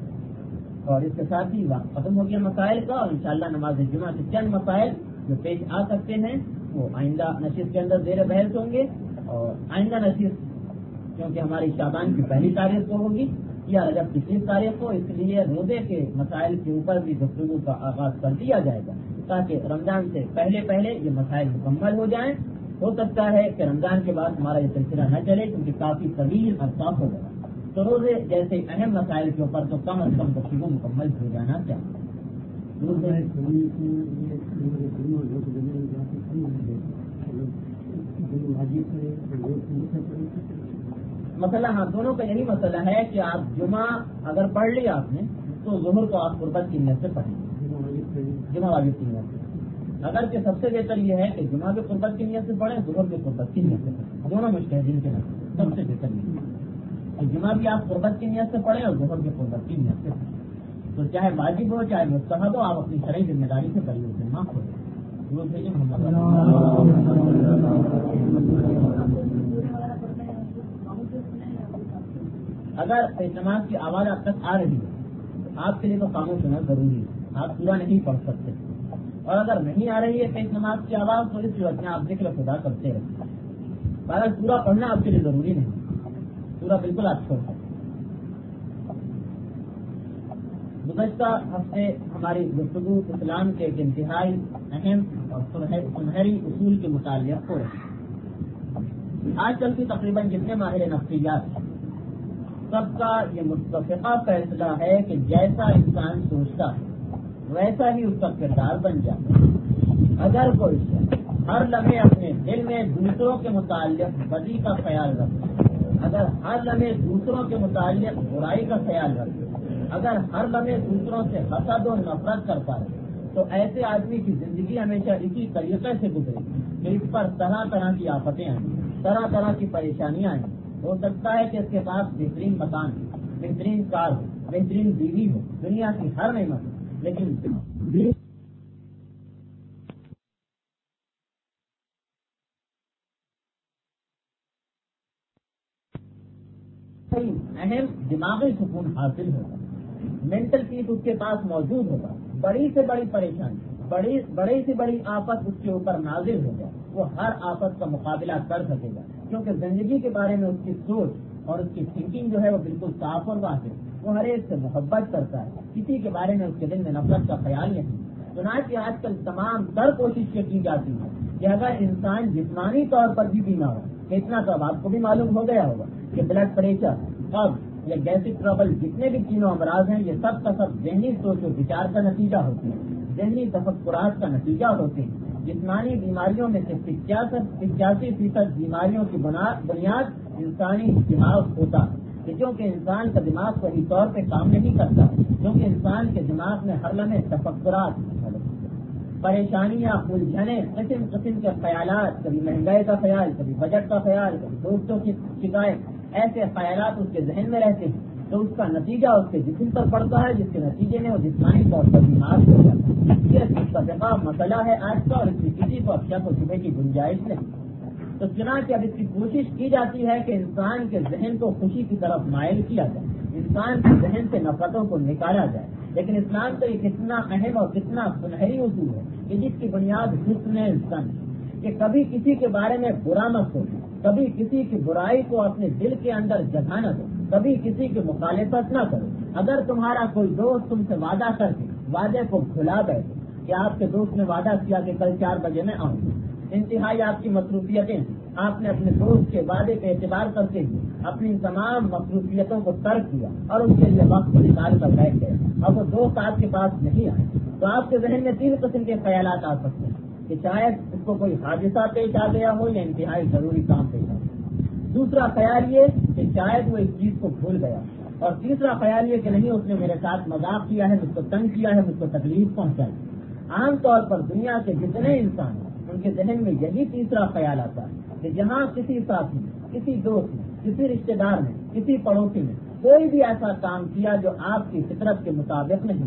اور اس کے ساتھ ہی وقت ختم ہو گیا مسائل کا، اور انشاءاللہ نماز جمعہ کے چند مسائل جو پیش آ سکتے ہیں وہ آئندہ نشست کے اندر زیر بحث ہوں گے، اور آئندہ نشست کیونکہ ہماری شعبان کی پہلی تاریخ کو ہوگی یا رجب کی تیس تاریخ کو، اس لیے روزے کے مسائل کے اوپر بھی گفتگو کا آغاز کر دیا جائے گا تاکہ رمضان سے پہلے پہلے یہ مسائل مکمل ہو جائیں۔ ہو سکتا ہے کہ رمضان کے بعد ہمارا یہ سلسلہ نہ چلے کیونکہ کافی طویل عرصہ ہو گیا، تو روزے جیسے اہم مسائل کے اوپر تو کم از کم گفتگو مکمل ہو جانا چاہیے۔ مسئلہ ہاں دونوں کا یہی مسئلہ ہے کہ آپ جمعہ اگر پڑھ لیا آپ نے تو ظہر کو آپ قربت کی نیت سے پڑھیں، جمعہ واجب کی نیت سے۔ اگر کہ سب سے بہتر یہ ہے کہ جمعہ بھی قربت کی نیت سے پڑھیں، ظہر بھی قربت کی نیت سے پڑھیں، دونوں مجتہدین کے نزدیک سب سے بہتر یہ ہے۔ جمعہ بھی آپ قربت کی نیت سے پڑھیں اور ظہر بھی قربت کی نیت سے پڑھیں، تو چاہے واجب ہو چاہے مستحب ہو، آپ اپنی شرعی ذمہ داری سے پڑھیے، جمعہ کھولیں۔ اگر نماز کی آواز آپ تک آ رہی ہے تو آپ کے لیے تو خاموش ہونا ضروری ہے، آپ پورا نہیں پڑھ سکتے، اور اگر نہیں آ رہی ہے پیش نماز کی آواز تو اس صورت میں آپ ذکر خدا کرتے رہیں۔ بہرحال پورا پڑھنا آپ کے لیے ضروری نہیں، پورا بالکل آپ چھوڑ سکتے۔ گزشتہ ہفتے ہماری گفتگو اسلام کے ایک انتہائی اہم اور سنہری اصول کے متعلق ہو رہی ہے۔ آج کل کی تقریباً جتنے ماہر نفسیات ہیں سب کا یہ متفقہ فیصلہ ہے کہ جیسا انسان سوچتا ہے ویسا ہی اس کا کردار بن جاتا ہے۔ اگر کوئی ہر لمحے اپنے دل میں دوسروں کے متعلق بدی کا خیال رکھے، اگر ہر لمحے دوسروں کے متعلق برائی کا خیال رکھے، اگر ہر لمحے دوسروں سے حسد و نفرت کرتا ہے، تو ایسے آدمی کی زندگی ہمیشہ اسی طریقے سے گزرے کہ اس پر طرح طرح کی آفتیں آئیں، طرح طرح کی پریشانیاں آئیں۔ ہو سکتا ہے کہ اس کے پاس بہترین مکان ہو، بہترین کار ہو، بہترین بیوی ہو، دنیا کی ہر نعمت ہو، لیکن اہم دماغی سکون حاصل ہوگا، مینٹل پیس اس کے پاس موجود ہوگا، بڑی سے بڑی پریشانی، بڑی بڑی سے بڑی آفت اس کے اوپر نازل ہوگا، وہ ہر آفت کا مقابلہ کر سکے گا، کیونکہ زندگی کے بارے میں اس کی سوچ اور اس کی تھنکنگ جو ہے وہ بالکل صاف اور واضح ہے۔ وہ ہر ایک سے محبت کرتا ہے، کسی کے بارے میں اس کے دل میں نفرت کا خیال نہیں۔ چنانچہ آج کل تمام تر کوشش یہ کی جاتی ہے کہ اگر انسان جسمانی طور پر بھی بیمار ہو، اتنا تو اب آپ کو بھی معلوم ہو گیا ہوگا کہ بلڈ پریشر، قبض، یا گیسٹرک ٹربل، جتنے بھی تینوں امراض ہیں یہ سب کا سب ذہنی سوچ و وچار کا نتیجہ ہوتے ہیں، ذہنی تفکرات کا نتیجہ ہوتے ہیں۔ جسمانی بیماریوں میں سے پچاسی فیصد بیماریوں کی بنیاد انسانی دماغ ہوتا ہے، کہ کیونکہ انسان کا دماغ صحیح طور پہ کام نہیں کرتا، کیونکہ انسان کے دماغ میں ہر لمحے تفکرات، پریشانیاں، الجھنیں، قسم قسم کے خیالات، کبھی مہنگائی کا خیال، کبھی بجٹ کا خیال، کبھی دوستوں کی شکایت، ایسے خیالات اس کے ذہن میں رہتے ہیں، تو اس کا نتیجہ اس کے جسم پر پڑتا ہے، جس کے نتیجے میں وہ جسمانی طور پر بیمار ہو جاتا ہے۔ یہ متفقہ مسئلہ ہے آج کا، اور اس میں کسی کو شک و شبہ کی گنجائش نہیں۔ تو چنانچہ اب اس کی کوشش کی جاتی ہے کہ انسان کے ذہن کو خوشی کی طرف مائل کیا جائے، انسان کے ذہن سے نفرتوں کو نکالا جائے۔ لیکن اسلام کا یہ کتنا اہم اور کتنا سنہری اصول ہے کہ جس کی بنیاد حسن ظن، کہ کبھی کسی کے بارے میں برا مت سوچو، کبھی کسی کی برائی کو اپنے دل کے اندر جگہ نہ دو، کبھی کسی کی مخالفت نہ کرو۔ اگر تمہارا کوئی دوست تم سے وعدہ کر کے وعدے کو بھلا بیٹھے، کہ آپ کے دوست نے وعدہ کیا کہ کل چار بجے میں آؤں گا، انتہائی آپ کی مصروفیتیں، آپ نے اپنے دوست کے وعدے پہ اعتبار کرتے ہوئے اپنی تمام مصروفیتوں کو ترک کیا اور اس کے لیے وقت نکال کر بیٹھ گئے، اب وہ دوست آپ کے پاس نہیں آئے، تو آپ کے ذہن میں تین قسم کے خیالات آ سکتے ہیں کہ شاید اس کو کوئی حادثہ پیش آ گیا ہو یا انتہائی ضروری کام پیش آ گیا۔ دوسرا خیال یہ کہ شاید وہ اس چیز کو بھول گیا، اور تیسرا خیال یہ کہ نہیں، اس نے میرے ساتھ مذاق کیا ہے، مجھ کو تنگ کیا ہے، مجھ کو تکلیف پہنچائی۔ عام طور پر دنیا کے جتنے انسان ہیں ان کے ذہن میں یہی تیسرا خیال آتا ہے کہ جہاں کسی ساتھی، کسی دوست نے، کسی رشتے دار نے، کسی پڑوسی نے کوئی بھی ایسا کام کیا جو آپ کی فطرت کے مطابق نہیں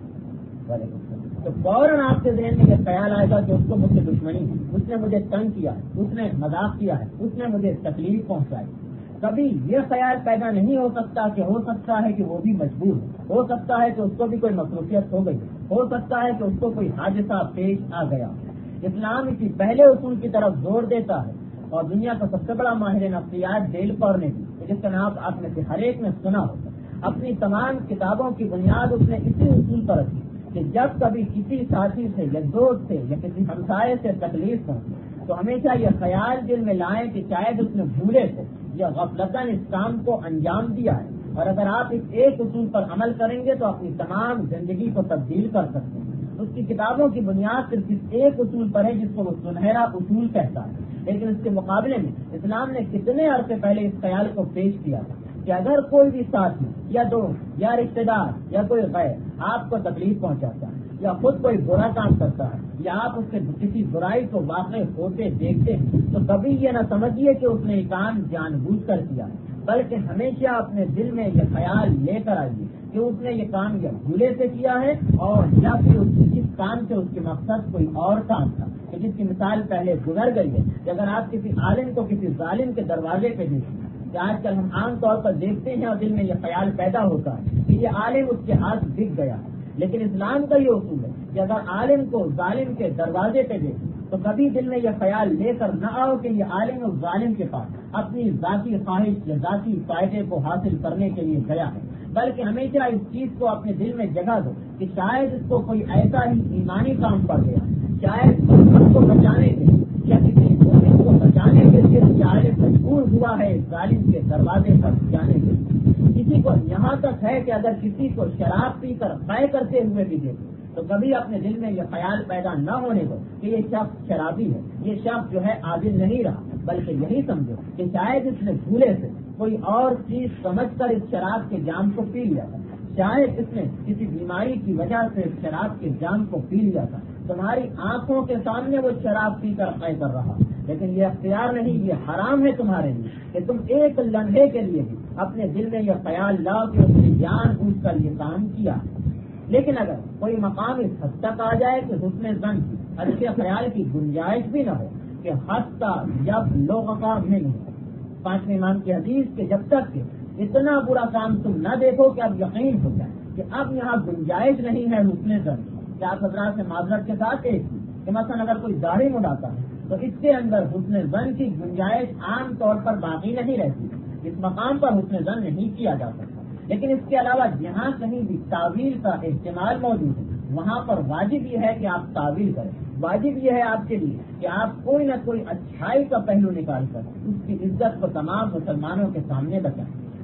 ہے، تو فوراً آپ کے ذہن میں یہ خیال آئے گا کہ اس کو مجھ سے دشمنی ہے، اس نے مجھے تنگ کیا ہے، اس نے مذاق کیا ہے، اس نے مجھے تکلیف پہنچائی۔ کبھی یہ خیال پیدا نہیں ہو سکتا کہ ہو سکتا ہے کہ وہ بھی مجبور ہو ہو سکتا ہے کہ اس کو بھی کوئی مصروفیت ہو گئی، ہو سکتا ہے کہ اس کو کوئی حادثہ پیش آ گیا۔ اسلام اسی پہلے اصول کی طرف زور دیتا ہے، اور دنیا کا سب سے بڑا ماہر نفسیات ڈیل کارنیگی نے بھی، جس کا نام آپ میں سے ہر ایک نے سنا ہوگا، اپنی تمام کتابوں کی بنیاد اس نے اسی اصول پر رکھی کہ جب کبھی کسی ساتھی سے یا دوست سے یا کسی ہمسائے سے تکلیف پہنچے تو ہمیشہ یہ خیال دل میں لائیں کہ شاید اس نے بھولے سے یا غفلتاً اس کام کو انجام دیا ہے، اور اگر آپ اس ایک اصول پر عمل کریں گے تو اپنی تمام زندگی کو تبدیل کر سکتے ہیں۔ اس کی کتابوں کی بنیاد صرف اس ایک اصول پر ہے جس کو وہ سنہرا اصول کہتا ہے، لیکن اس کے مقابلے میں اسلام نے کتنے عرصے پہلے اس خیال کو پیش کیا تھا کہ اگر کوئی بھی ساتھی یا دوست یا رشتے دار یا کوئی غیر آپ کو تکلیف پہنچاتا ہے یا خود کوئی برا کام کرتا ہے یا آپ اس سے کسی برائی کو واقع ہوتے دیکھتے ہیں تو کبھی یہ نہ سمجھیے کہ اس نے یہ کام جان بوجھ کر کیا، بلکہ ہمیشہ اپنے دل میں یہ خیال لے کر آئیے کہ اس نے یہ کام یا بھولے سے کیا ہے، اور یا پھر اس کام سے اس کے مقصد کوئی اور کام تھا، کہ جس کی مثال پہلے گزر گئی ہے کہ اگر آپ کسی عالم کو کسی ظالم کے دروازے پہ دیکھیں، کہ آج کل ہم عام طور پر دیکھتے ہیں اور دل میں یہ خیال پیدا ہوتا ہے کہ یہ عالم اس کے ہاتھ بک گیا ہے، لیکن اسلام کا یہ اصول ہے کہ اگر عالم کو ظالم کے دروازے پہ دیکھیں تو کبھی دل میں یہ خیال لے کر نہ آؤ کہ یہ عالم اس ظالم کے پاس اپنی ذاتی خواہش یا ذاتی فائدے کو حاصل کرنے کے لیے گیا ہے، بلکہ ہمیشہ اس چیز کو اپنے دل میں جگہ دو کہ شاید اس کو کوئی ایسا ہی ایمانی کام پڑ گیا، شاید اس کو بچانے کے لیے یا کسی مومن کو بچانے کے لیے شاید مجبور ہوا ہے اس ظالم کے دروازے پر جانے کے لیے۔ کسی کو یہاں تک ہے کہ اگر کسی کو شراب پی کر قے کرتے ہوئے بھی دیکھو تو کبھی اپنے دل میں یہ خیال پیدا نہ ہونے دو کہ یہ شخص شرابی ہے، یہ شخص جو ہے عادل نہیں رہا، بلکہ یہی سمجھو کہ شاید اس نے بھولے سے کوئی اور چیز سمجھ کر اس شراب کے جام کو پی لیا تھا، شاید اس نے کسی بیماری کی وجہ سے اس شراب کے جام کو پی لیا تھا، تمہاری آنکھوں کے سامنے وہ شراب پی کر قے کر رہا، لیکن یہ اختیار نہیں، یہ حرام ہے تمہارے لیے کہ تم ایک لمحے کے لیے بھی اپنے دل میں یہ خیال لاؤ کہ اس نے جان بوجھ کر یہ کام کیا۔ لیکن اگر کوئی مقام اس حد تک آ جائے کہ حسن ظن کی اچھے خیال کی گنجائش بھی نہ ہو کہ حتی جب لوگ کا نہیں ہو، پانچویں امام کی حدیث کہ جب تک کہ اتنا برا کام تم نہ دیکھو کہ اب یقین ہو جائے کہ اب یہاں گنجائش نہیں ہے حسن ظن کی، کہ آپ حضرات سے معذرت کے ساتھ ایک کہ مثلا اگر کوئی داڑھی مڑاتا ہے تو اس کے اندر حسن ظن کی گنجائش عام طور پر باقی نہیں رہتی، اس مقام پر حسن ظن نہیں کیا جا سکتا، لیکن اس کے علاوہ جہاں کہیں بھی تعویل کا احتمال موجود ہے وہاں پر واجب یہ ہے کہ آپ تعویل کریں، واجب یہ ہے آپ کے لیے کہ آپ کوئی نہ کوئی اچھائی کا پہلو نکال کر اس کی عزت کو تمام مسلمانوں کے سامنے بچائیں۔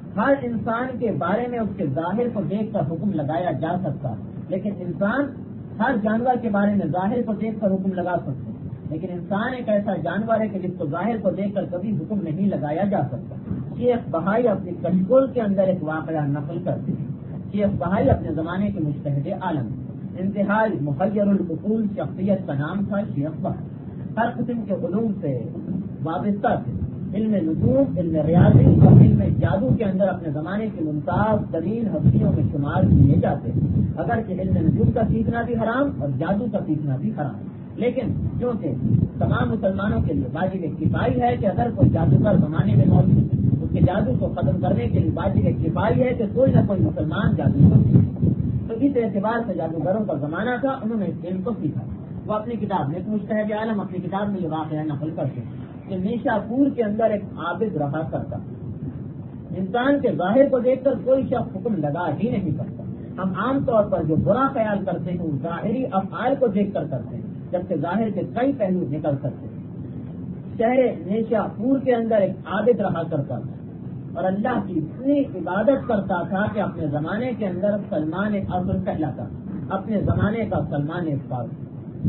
ہر انسان کے بارے میں اس کے ظاہر کو دیکھ کر حکم لگایا جا سکتا ہے، لیکن انسان ہر جانور کے بارے میں ظاہر کو دیکھ کر حکم لگا سکتے ہیں، لیکن انسان ایک ایسا جانور ہے کہ جس کو ظاہر کو دیکھ کر کبھی حکم نہیں لگایا جا سکتا۔ شیخ بہائی اپنی کشکول کے اندر ایک واقعہ نقل کرتے ہیں۔ شیخ بہائی اپنے زمانے کے مجتہد عالم، انتہائی محیر العقول شخصیت کا نام تھا شیخ بہائی۔ ہر قسم کے علوم سے وابستہ تھے، علم نجوم، علم ریاضی اور علم جادو کے اندر اپنے زمانے کی ممتاز ترین ہستیوں میں شمار کیے جاتے ہیں۔ اگرچہ علم نجوم کا سیکھنا بھی حرام اور جادو کا سیکھنا بھی حرام، لیکن کیونکہ تمام مسلمانوں کے لیے واجب کفائی ہے کہ اگر کوئی جادوگر زمانے میں موجود ہے اس کے جادو کو ختم کرنے کے لیے واجب کفائی ہے کہ کوئی نہ کوئی مسلمان جادوگر، تو اس اعتبار سے جادوگروں کا زمانہ تھا، انہوں نے اس علم کو سیکھا۔ وہ اپنی کتاب میں مجتہد عالم اپنی کتاب میں یہ واقعہ نقل کرتے ہیں کہ نیشا پور کے اندر ایک عابد رہا کرتا، انسان کے ظاہر کو دیکھ کر کوئی شخص حکم لگا ہی نہیں کرتا۔ ہم عام طور پر جو برا خیال کرتے ہیں وہ ظاہری افعال کو دیکھ کر کرتے ہیں، جبکہ ظاہر کے کئی پہلو نکل سکتے ہیں۔ شہر نیشا پور کے اندر ایک عابد رہا کرتا تھا اور اللہ کی اتنی عبادت کرتا تھا کہ اپنے زمانے کے اندر سلمان اصل کہلاتا، اپنے زمانے کا سلمان فارسی۔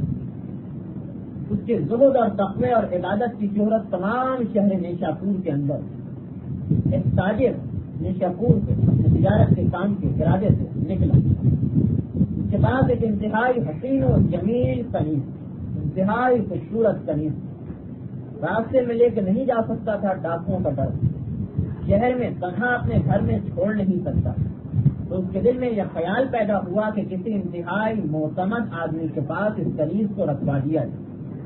اس کے زہد اور تقوی اور عبادت کی شہرت تمام شہر نیشا پور کے اندر۔ ایک تاجر نیشا پور سے اپنے تجارت کے کام کے ارادے سے نکلا، اس کے پاس ایک انتہائی حسین و جمیل کنیز، انتہائی خوبصورت کنیز، راستے میں لے کے نہیں جا سکتا تھا، ڈاکوؤں کا ڈر، شہر میں تنہا اپنے گھر میں چھوڑ نہیں سکتا، تو اس کے دل میں یہ خیال پیدا ہوا کہ کسی انتہائی معتمد آدمی کے پاس اس کنیز کو رکھوا دیا جائے۔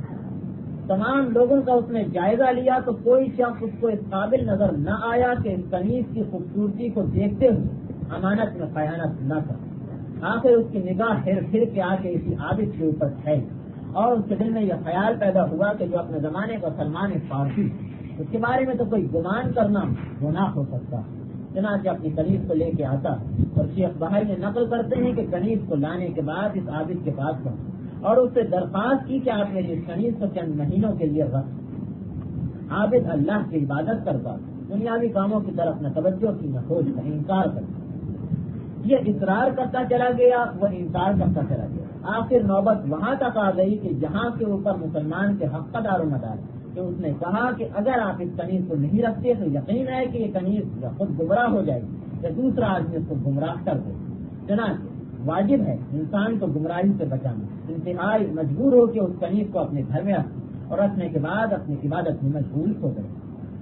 تمام لوگوں کا اس نے جائزہ لیا تو کوئی شخص اس کو اس قابل نظر نہ آیا کہ اس کنیز کی خوبصورتی کو دیکھتے ہوئے امانت میں خیانت نہ کر۔ آخر اس کی نگاہ پھر پھر کے آ کے اسی عابد کے اوپر ہے اور اس کے دل میں یہ خیال پیدا ہوا کہ جو اپنے زمانے کا سلمان فارسی، اس کے بارے میں تو کوئی گمان کرنا گناہ ہو سکتا ہے۔ چنانچہ اپنی کنیز کو لے کے آتا اور شیخ بہائی نے نقل کرتے ہیں کہ کنیز کو لانے کے بعد اس عابد کے پاس پہنچا اور اس سے درخواست کی کہ آپ میری اس کنیز کو چند مہینوں کے لیے رکھ۔ عابد اللہ کی عبادت کرتا، دنیاوی کاموں کی طرف نہ توجہ کی نہ سوچ کا انکار کرتا، یہ اصرار کرتا چلا گیا، وہ انکار کرتا چلا گیا۔ آخر نوبت وہاں تک آ گئی کہ جہاں کے اوپر مسلمان کے حق دار و مدار، کہ اس نے کہا کہ اگر آپ اس کنیز کو نہیں رکھتے تو یقین ہے کہ یہ کنیز خود گمراہ ہو جائے گی یا دوسرا آدمی اس کو گمراہ کر دے۔ چنانچہ واجب ہے انسان کو گمراہی سے بچانا، انتہائی مجبور ہو کے اس کنیز کو اپنے گھر میں رکھ اور رکھنے کے بعد اپنی عبادت میں مشغول ہو گئے۔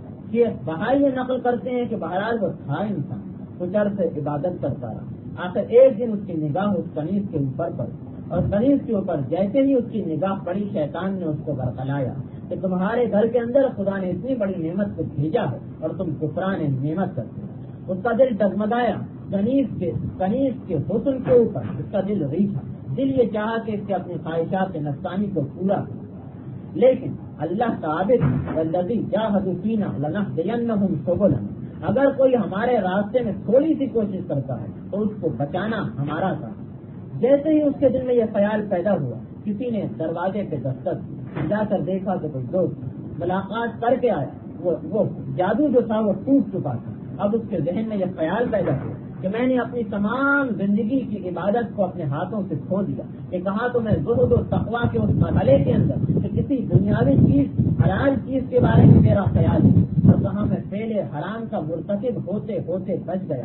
یہ بہائی نقل کرتے ہیں کہ بہرحال وہ تھا انسان، کچھ عرصے عبادت کرتا رہا، آخر ایک دن اس کی نگاہ اس کنیز کے اوپر پڑی اور کنیز کے اوپر جیسے ہی اس کی نگاہ پڑی شیطان نے اس کو برقلایا کہ تمہارے گھر کے اندر خدا نے اتنی بڑی نعمت کو بھیجا ہے اور تم کفران نعمت کرتے ہو۔ اس کا دل ڈگمگایا، کنیز کے کنیز کے حسن کے اوپر اس کا دل ریچھا، دل یہ چاہا کہ اس کے اپنی خواہشات نفسانی کو پورا کرے، لیکن اللہ کا عابد والذی جاہدوا فینا لنہدینہم سبلنا، اگر کوئی ہمارے راستے میں تھوڑی سی کوشش کرتا ہے تو اس کو بچانا ہمارا کام۔ جیسے ہی اس کے دل میں یہ خیال پیدا ہوا، کسی نے دروازے پہ دستک دی، جا کر دیکھا کہ کوئی دوست ملاقات کر کے آیا، وہ, وہ جادو جو تھا وہ ٹوٹ چکا تھا۔ اب اس کے ذہن میں یہ خیال پیدا ہوا کہ میں نے اپنی تمام زندگی کی عبادت کو اپنے ہاتھوں سے کھو دیا، کہ کہاں تو میں زہد و تقویٰ کے اس مرحلے کے اندر کہ کسی دنیاوی چیز حلال چیز کے بارے میں میرا خیال ہے اور کہاں میں فعل حرام کا مرتکب ہوتے ہوتے بچ گیا۔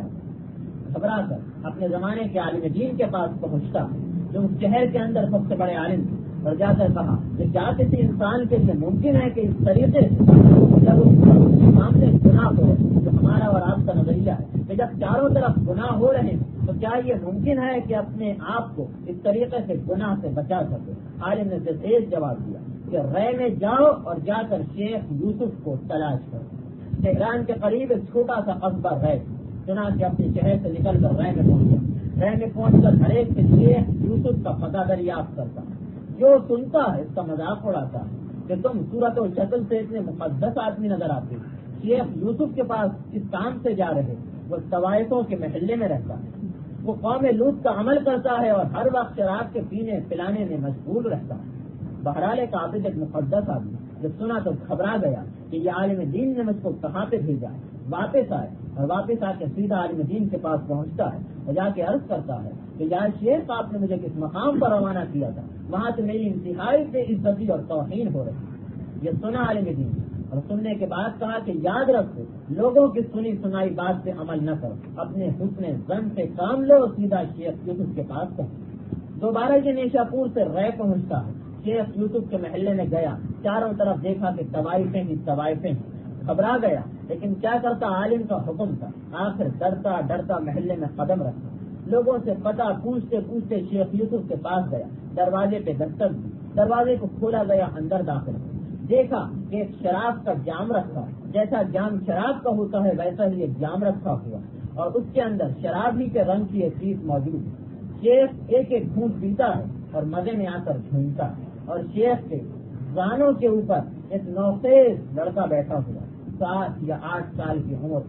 گھبرا کر اپنے زمانے کے عالم دین کے پاس پہنچتا جو اس شہر کے اندر سب سے بڑے عالم تھے اور جا کر کہا کہ کیا کسی انسان کے لیے ممکن ہے کہ اس طریقے سے جب اس سامنے گناہ ہو جو ہمارا اور آپ کا نظریہ ہے کہ جب چاروں طرف گناہ ہو رہے ہیں تو کیا یہ ممکن ہے کہ اپنے آپ کو اس طریقے سے گناہ سے بچا سکے؟ عالم نے تیز جواب دیا کہ رے میں جاؤ اور جا کر شیخ یوسف کو تلاش کرو۔ تہران کے قریب ایک چھوٹا سا قصبہ رے، چنانچہ اپنے شہر سے نکل کر رے میں پہنچا۔ رے میں پہنچ کر ہر ایک سے شیخ یوسف کا پتہ دریافت کرتا، جو سنتا ہے اس کا مذاق اڑاتا ہے کہ تم صورت و شکل سے اتنے مقدس آدمی نظر آتے ہیں، شیخ یوسف کے پاس اس کام سے جا رہے، وہ طوائفوں کے محلے میں رہتا ہے، وہ قوم لوط کا عمل کرتا ہے اور ہر وقت شراب کے پینے پلانے میں مشغول رہتا ہے۔ بہرحال ایک عابد ایک مقدس آدمی جب سنا تو گھبرا گیا کہ یہ عالم دین نے مجھ کو کہاں پہ بھیجا ہے، واپس آئے اور واپس آ کے سیدھا عالم دین کے پاس پہنچتا ہے اور جا کے عرض کرتا ہے کہ یا شیخ آپ نے مجھے کس مقام پر روانہ کیا تھا، وہاں سے میری انتہائی بے عزتی اور توہین ہو رہی۔ یہ سنا عالم دین اور سننے کے بعد کہا کہ یاد رکھو، لوگوں کی سنی سنائی بات سے عمل نہ کرو، اپنے حسن زن سے کام لو، سیدھا شیخ یوسف کے پاس پہنچو۔ دوبارہ یہ نیشا پور سے رے پہنچتا ہے، شیخ یوسف کے محلے میں گیا، چاروں طرف دیکھا کہ طوائفیں ہی طوائفیں ہیں، گھبرا گیا، لیکن کیا کرتا، عالم کا حکم تھا، آخر ڈرتا ڈرتا محلے میں قدم رکھا، لوگوں سے پتہ پوچھتے پوچھتے شیخ یوسف کے پاس گیا، دروازے پہ دستک دی، دروازے کو کھولا گیا، اندر داخل ہوا، دیکھا کہ ایک شراب کا جام رکھا، جیسا جام شراب کا ہوتا ہے ویسا ہی ایک جام رکھا ہوا، اور اس کے اندر شراب ہی کے رنگ کی ایک چیز موجود ہے۔ شیخ ایک ایک گھونٹ پیتا ہے اور مزے میں آ کر جھومتا ہے، اور شیخ کے زانوں کے اوپر ایک نوخیز لڑکا بیٹھا ہوا، سات یا آٹھ سال کی عمر۔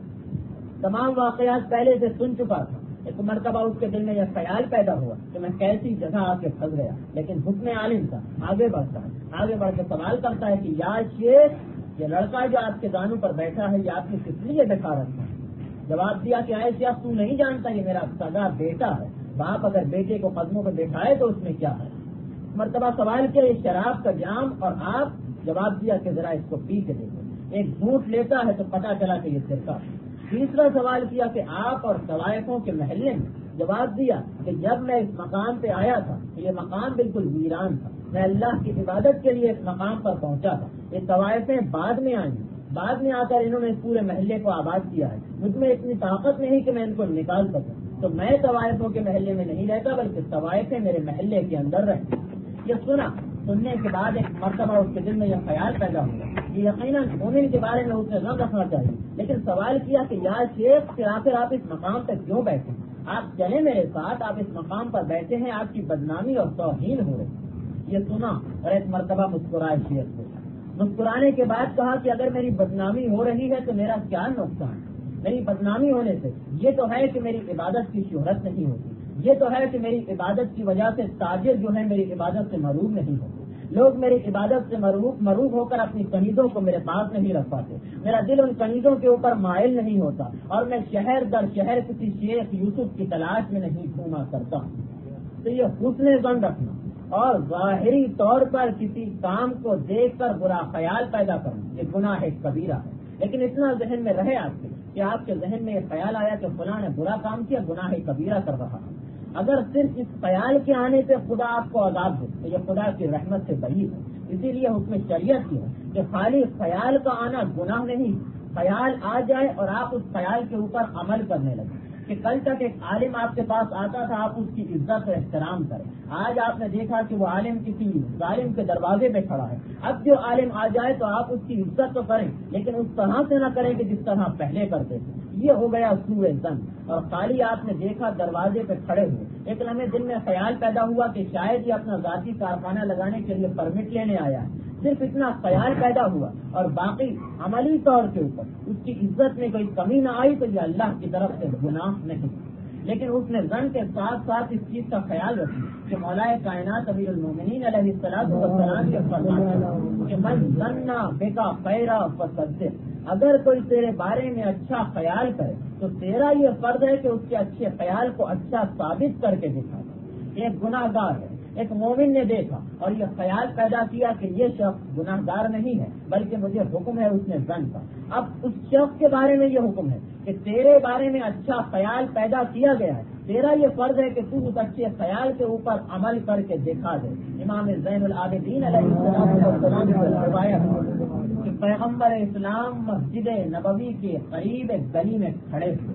تمام واقعات پہلے سے سن چکا تھا، ایک مرتبہ اس کے دل میں یہ خیال پیدا ہوا کہ میں کیسی جگہ آ کے پھنس گیا، لیکن حکم عالم تھا، آگے بڑھتا ہے، آگے بڑھ کے سوال کرتا ہے کہ یا شیخ، یہ لڑکا جو آپ کے دانوں پر بیٹھا ہے یہ آپ نے کس لیے بٹھا رکھا ہے؟ جواب دیا کہ اے شیخ، تو نہیں جانتا یہ میرا سگا بیٹا ہے، باپ اگر بیٹے کو قدموں پہ بیٹھائے تو اس میں کیا ہے؟ مرتبہ سوال کیا یہ شراب کا جام، اور آپ جواب دیا کہ ذرا اس کو پی کے دیکھو، ایک گھونٹ لیتا ہے تو پتا چلا کہ یہ سرکہ ہے۔ تیسرا سوال کیا کہ آپ اور طوائفوں کے محلے میں، جواب دیا کہ جب میں اس مقام پہ آیا تھا تو یہ مقام بالکل ویران تھا، میں اللہ کی عبادت کے لیے اس مقام پر پہنچا تھا، یہ طوائفیں بعد میں آئیں، بعد میں آ کر انہوں نے اس پورے محلے کو آباد کیا ہے، مجھ میں اتنی طاقت نہیں کہ میں ان کو نکال سکوں، تو میں طوائفوں کے محلے میں نہیں رہتا بلکہ طوائفیں میرے محلے کے اندر رہتی۔ یہ سنا، سننے کے بعد ایک مرتبہ اس کے دل میں یہ خیال پیدا ہوا کہ یقیناً مومن کے بارے میں اسے غم رکھنا چاہیے، لیکن سوال کیا کہ یا شیخ، پھر آخر آپ اس مقام پر کیوں بیٹھے؟ آپ چلیں میرے ساتھ، آپ اس مقام پر بیٹھے ہیں، آپ کی بدنامی اور توہین ہو رہی۔ یہ سنا اور ایک مرتبہ مسکرائے شیخ کو، مسکرانے کے بعد کہا کہ اگر میری بدنامی ہو رہی ہے تو میرا کیا نقصان؟ میری بدنامی ہونے سے یہ تو ہے کہ میری عبادت کی شہرت نہیں ہوتی، یہ تو ہے کہ میری عبادت کی وجہ سے تاجر جو ہے میری عبادت سے مروب نہیں ہوتے، لوگ میری عبادت سے مروب مروب ہو کر اپنی کنیزوں کو میرے پاس نہیں رکھ پاتے، میرا دل ان کنیزوں کے اوپر مائل نہیں ہوتا، اور میں شہر در شہر کسی شیخ یوسف کی تلاش میں نہیں گھوما کرتا۔ تو یہ حسن ظن رکھنا اور ظاہری طور پر کسی کام کو دیکھ کر برا خیال پیدا کرنا یہ گناہ کبیرہ ہے، لیکن اتنا ذہن میں رہے آپ کے کہ آپ کے ذہن میں یہ خیال آیا کہ فلاں نے برا کام کیا، گناہ کبیرہ کر رہا ہے، اگر صرف اس خیال کے آنے سے خدا آپ کو عذاب دے تو یہ خدا کی رحمت سے بعید ہے۔ اسی لیے حکم شریعت کی ہے کہ خالی خیال کا آنا گناہ نہیں، خیال آ جائے اور آپ اس خیال کے اوپر عمل کرنے لگیں، کہ کل تک ایک عالم آپ کے پاس آتا تھا، آپ اس کی عزت و احترام کریں، آج آپ نے دیکھا کہ وہ عالم کسی ظالم کے دروازے پہ کھڑا ہے، اب جو عالم آ جائے تو آپ اس کی عزت تو کریں لیکن اس طرح سے نہ کریں کہ جس طرح پہلے کرتے تھے، یہ ہو گیا سوء ظن۔ اور خالی آپ نے دیکھا دروازے پہ کھڑے ہوئے، ایک لمحے دل میں خیال پیدا ہوا کہ شاید یہ اپنا ذاتی کارخانہ لگانے کے لیے پرمٹ لینے آیا ہے، صرف اتنا خیال پیدا ہوا اور باقی عملی طور کے اوپر اس کی عزت میں کوئی کمی نہ آئی تو یہ اللہ کی طرف سے گناہ نہیں، لیکن اس نے ظن کے ساتھ ساتھ اس چیز کا خیال رکھی کہ مولا کائنات امیر المومنین علیہ الصلوۃ والسلام یہ فرماتے ہیں کہ من ظن بک خیرا فصدق، اگر کوئی تیرے بارے میں اچھا خیال کرے تو تیرا یہ فرض ہے کہ اس کے اچھے خیال کو اچھا ثابت کر کے دکھا۔ ایک گناہ گار ہے، ایک مومن نے دیکھا اور یہ خیال پیدا کیا کہ یہ شخص گناہ گار نہیں ہے بلکہ مجھے حکم ہے اس نے ظن کا، اب اس شخص کے بارے میں یہ حکم ہے کہ تیرے بارے میں اچھا خیال پیدا کیا گیا ہے، تیرا یہ فرض ہے کہ تو اس اچھے خیال کے اوپر عمل کر کے دکھا دے۔ امام زین العابدین علیہ السلام سے روایت کہ پیغمبر اسلام مسجد نبوی کے قریب ایک گلی میں کھڑے ہوئے،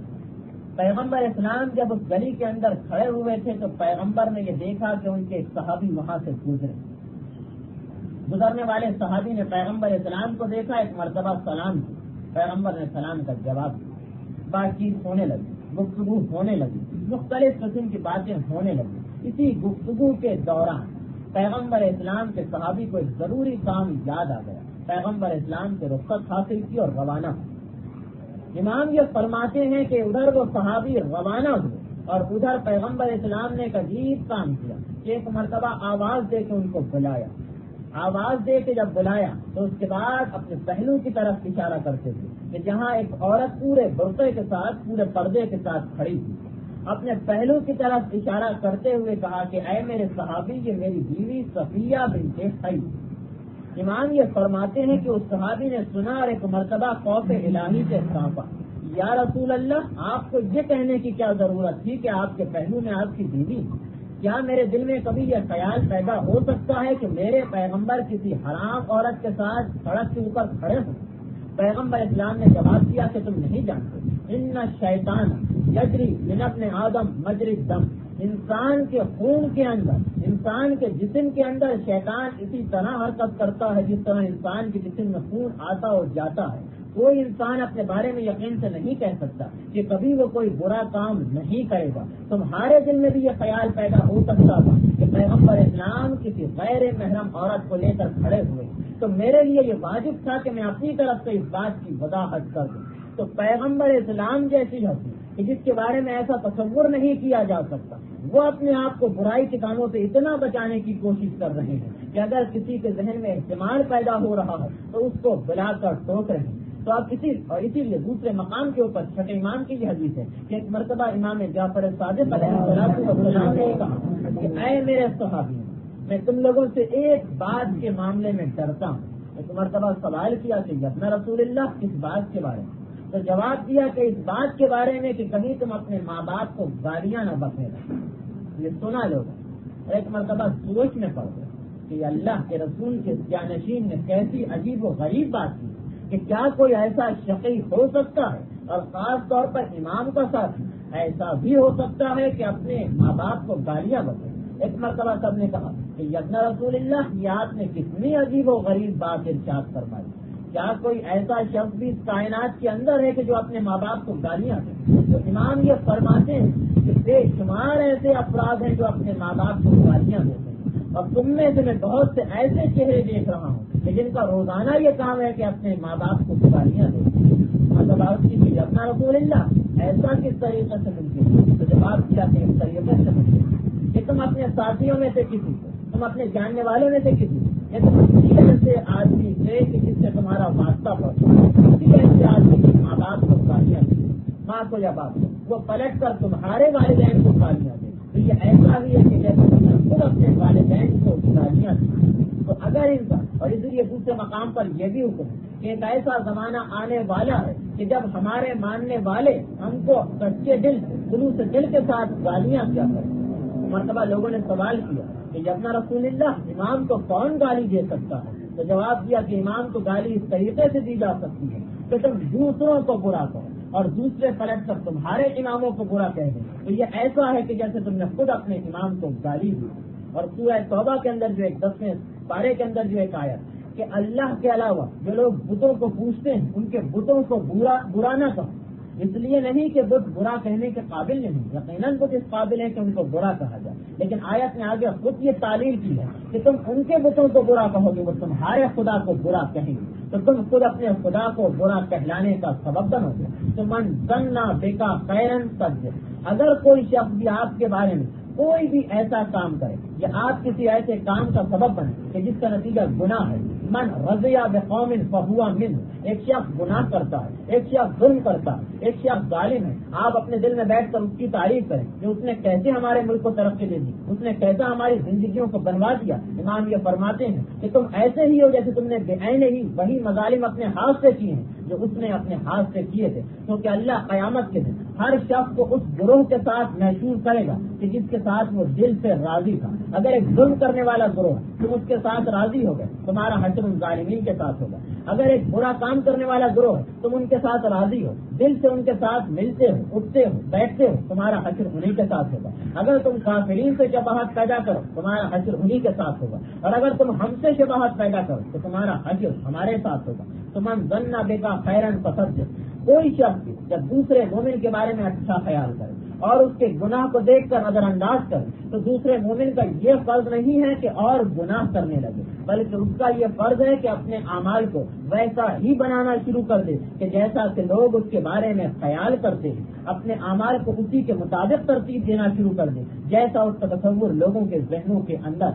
پیغمبر اسلام جب اس گلی کے اندر کھڑے ہوئے تھے تو پیغمبر نے یہ دیکھا کہ ان کے ایک صحابی وہاں سے گزرے، گزرنے والے صحابی نے پیغمبر اسلام کو دیکھا، ایک مرتبہ سلام کی، پیغمبر نے سلام کا جواب دیا، بات چیت ہونے لگی، گفتگو ہونے لگی، مختلف قسم کی باتیں ہونے لگی۔ اسی گفتگو کے دوران پیغمبر اسلام کے صحابی کو ایک ضروری کام یاد آ گیا، پیغمبر اسلام سے رخصت حاصل کی اور روانہ ہوئی۔ امام یہ فرماتے ہیں کہ ادھر وہ صحابی روانہ ہوئے اور ادھر پیغمبر اسلام نے ایک عجیب کام کیا کہ ایک مرتبہ آواز دے کے ان کو بلایا، آواز دے کے جب بلایا تو اس کے بعد اپنے پہلو کی طرف اشارہ کرتے تھے کہ جہاں ایک عورت پورے برقعے کے ساتھ پورے پردے کے ساتھ کھڑی تھی، اپنے پہلو کی طرف اشارہ کرتے ہوئے کہا کہ اے میرے صحابی، یہ میری بیوی صفیہ بنت حی۔ امام یہ فرماتے ہیں کہ اس صحابی نے سنا اور ایک مرتبہ خوف الہی سے کانپا، یا رسول اللہ، آپ کو یہ کہنے کی کیا ضرورت تھی کہ آپ کے پہلو میں آپ کی بیوی؟ کیا میرے دل میں کبھی یہ خیال پیدا ہو سکتا ہے کہ میرے پیغمبر کسی حرام عورت کے ساتھ سڑک کے اوپر کھڑے ہوں؟ پیغمبر اسلام نے جواب دیا کہ تم نہیں جانتے، ان شیطان یجری من ابن آدم مجری الدم، انسان کے خون کے اندر، انسان کے جسم کے اندر شیطان اسی طرح حرکت کرتا ہے جس طرح انسان کے جسم میں خون آتا اور جاتا ہے۔ کوئی انسان اپنے بارے میں یقین سے نہیں کہہ سکتا کہ کبھی وہ کوئی برا کام نہیں کرے گا۔ تمہارے دل میں بھی یہ خیال پیدا ہو سکتا تھا کہ پیغمبر اسلام کسی غیر محرم عورت کو لے کر کھڑے ہوئے، تو میرے لیے یہ واجب تھا کہ میں اپنی طرف سے اس بات کی وضاحت کر دوں۔ تو پیغمبر اسلام جیسی ہستی کہ جس کے بارے میں ایسا تصور نہیں کیا جا سکتا، وہ اپنے آپ کو برائی کے کاموں سے اتنا بچانے کی کوشش کر رہے ہیں کہ اگر کسی کے ذہن میں احتمال پیدا ہو رہا ہے تو اس کو بلا کر ٹوک رہے ہیں۔ تو آپ اسی اور اسی لیے دوسرے مقام کے اوپر چھٹے امام کی یہ حدیث ہے کہ ایک مرتبہ امام جعفر صادق علیہ السلام نے کہا کہ اے میرے صحابی، میں تم لوگوں سے ایک بات کے معاملے میں ڈرتا ہوں۔ ایک مرتبہ سوال کیا کہ یبنا رسول اللہ، کس بات کے بارے میں؟ تو جواب دیا کہ اس بات کے بارے میں کہ کبھی تم اپنے ماں باپ کو گالیاں نہ بکنے لگے۔ یہ سنا لوگ ایک مرتبہ سوچ میں پڑ گئے کہ اللہ کے رسول کے جانشین نے کیسی عجیب و غریب بات کی کہ کیا کوئی ایسا شقی ہو سکتا ہے، اور خاص طور پر امام کا ساتھ ایسا بھی ہو سکتا ہے کہ اپنے ماں باپ کو گالیاں بکے۔ ایک مرتبہ سب نے کہا کہ یبنا رسول اللہ، یہ آپ نے کتنی عجیب و غریب بات ارشاد فرمائی، کیا کوئی ایسا شخص بھی اس کائنات کے اندر ہے کہ جو اپنے ماں باپ کو گالیاں دے؟ تو امام یہ فرماتے ہیں کہ بے شمار ایسے افراد ہیں جو اپنے ماں باپ کو گالیاں دیتے ہیں، اور تم میں سے میں بہت سے ایسے چہرے دیکھ رہا ہوں کہ جن کا روزانہ یہ کام ہے کہ اپنے ماں باپ کو گالیاں دیتے ہیں۔ مطلب آپ کی یبنا رسول اللہ، ایسا کس طریقے سے ممکن ہے؟ تو جواب کیا کہ اس طریقے سے ممکن ہے کہ تم اپنے ساتھیوں میں سے کسی کو، تم اپنے جاننے والوں میں سے کسی یا تم کسی ایسے آدمی سے کہ جس سے تمہارا واسطہ پڑتا ہے، کسی ایسے آدمی کے ماں باپ کو گالیاں دے، ماں کو یا باپ کو، وہ پلٹ کر تمہارے والدین کو گالیاں دے، تو یہ ایسا بھی ہے کہ جیسے تم نے خود اپنے والدین کو گالیاں دی۔ تو اگر ان کا، اور اس لیے دوسرے مقام پر یہ بھی حکم ہے کہ ایک ایسا زمانہ آنے والا ہے کہ جب ہمارے ماننے والے ہم کو سچے دل، خلوص دل کے ساتھ گالیاں کیا کریں۔ مرتبہ لوگوں نے سوال کیا کہ یبنا رسول اللہ، امام کو کون گالی دے سکتا ہے؟ تو جواب دیا کہ امام کو گالی اس طریقے سے دی جا سکتی ہے کہ تم دوسروں کو برا کرو اور دوسرے پلٹ کر تمہارے اماموں کو برا کہہ دیں، تو یہ ایسا ہے کہ جیسے تم نے خود اپنے امام کو گالی دی۔ اور سورہ توبہ کے اندر جو ایک دسویں پارے کے اندر جو ایک آیت کہ اللہ کے علاوہ جو لوگ بتوں کو پوجتے ہیں ان کے بتوں کو برا برا نہ کہو، اس لیے نہیں کہ بت برا کہنے کے قابل نہیں، یقیناً بت اس قابل ہے کہ ان کو برا کہا جائے، لیکن آیت نے آگے خود یہ تعلیم کی ہے کہ تم ان کے بتوں کو برا کہو گے، وہ تمہارے خدا کو برا کہیں گے، تو تم خود اپنے خدا کو برا کہلانے کا سبب بنو گے۔ تو من ظن بکا خیرا سج، اگر کوئی شخص بھی آپ کے بارے میں کوئی بھی ایسا کام کرے یا آپ کسی ایسے کام کا سبب بنے کہ جس کا نتیجہ گناہ ہے، من رضی بقوم فہو منہ، ایک شخص گناہ کرتا ہے، ایک شخص ظلم کرتا ہے، ایک شخص ظالم ہے، آپ اپنے دل میں بیٹھ کر اس کی تعریف کریں کہ اس نے کیسے ہمارے ملک کو ترقی دے دی، اس نے کیسا ہماری زندگیوں کو بنوا دیا۔ امام یہ فرماتے ہیں کہ تم ایسے ہی ہو جیسے تم نے بے عین ہی وہی مظالم اپنے ہاتھ سے کیے ہیں جو اس نے اپنے ہاتھ سے کیے تھے، کیونکہ اللہ قیامت کے دن ہر شخص کو اس گروہ کے ساتھ محسوس کرے گا کہ جس کے ساتھ وہ دل سے راضی تھا۔ اگر ایک ظلم کرنے والا گروہ تم اس کے ساتھ راضی ہو گئے، تمہارا حشر ان ظالمین کے ساتھ ہوگا۔ اگر ایک برا کام کرنے والا گروہ تم ان کے ساتھ راضی ہو، دل سے ان کے ساتھ ملتے ہو، اٹھتے ہو، بیٹھتے ہو، تمہارا حشر انہی کے ساتھ ہوگا۔ اگر تم کافرین سے شباہت پیدا کرو، تمہارا حشر انہی کے ساتھ ہوگا، اور اگر تم ہم سے شباہت پیدا کرو تو تمہارا حشر ہمارے ساتھ ہوگا۔ تمن ظن بکا خیرا فسجد، کوئی شخص جب دوسرے مومن کے بارے میں اچھا خیال کرے اور اس کے گناہ کو دیکھ کر نظر انداز کرے تو دوسرے مومن کا یہ فرض نہیں ہے کہ اور گناہ کرنے لگے، بلکہ اس کا یہ فرض ہے کہ اپنے اعمال کو ویسا ہی بنانا شروع کر دے کہ جیسا کہ لوگ اس کے بارے میں خیال کرتے ہیں، اپنے اعمال کو اسی کے مطابق ترتیب دینا شروع کر دے جیسا اس کا تصور لوگوں کے ذہنوں کے اندر ہے۔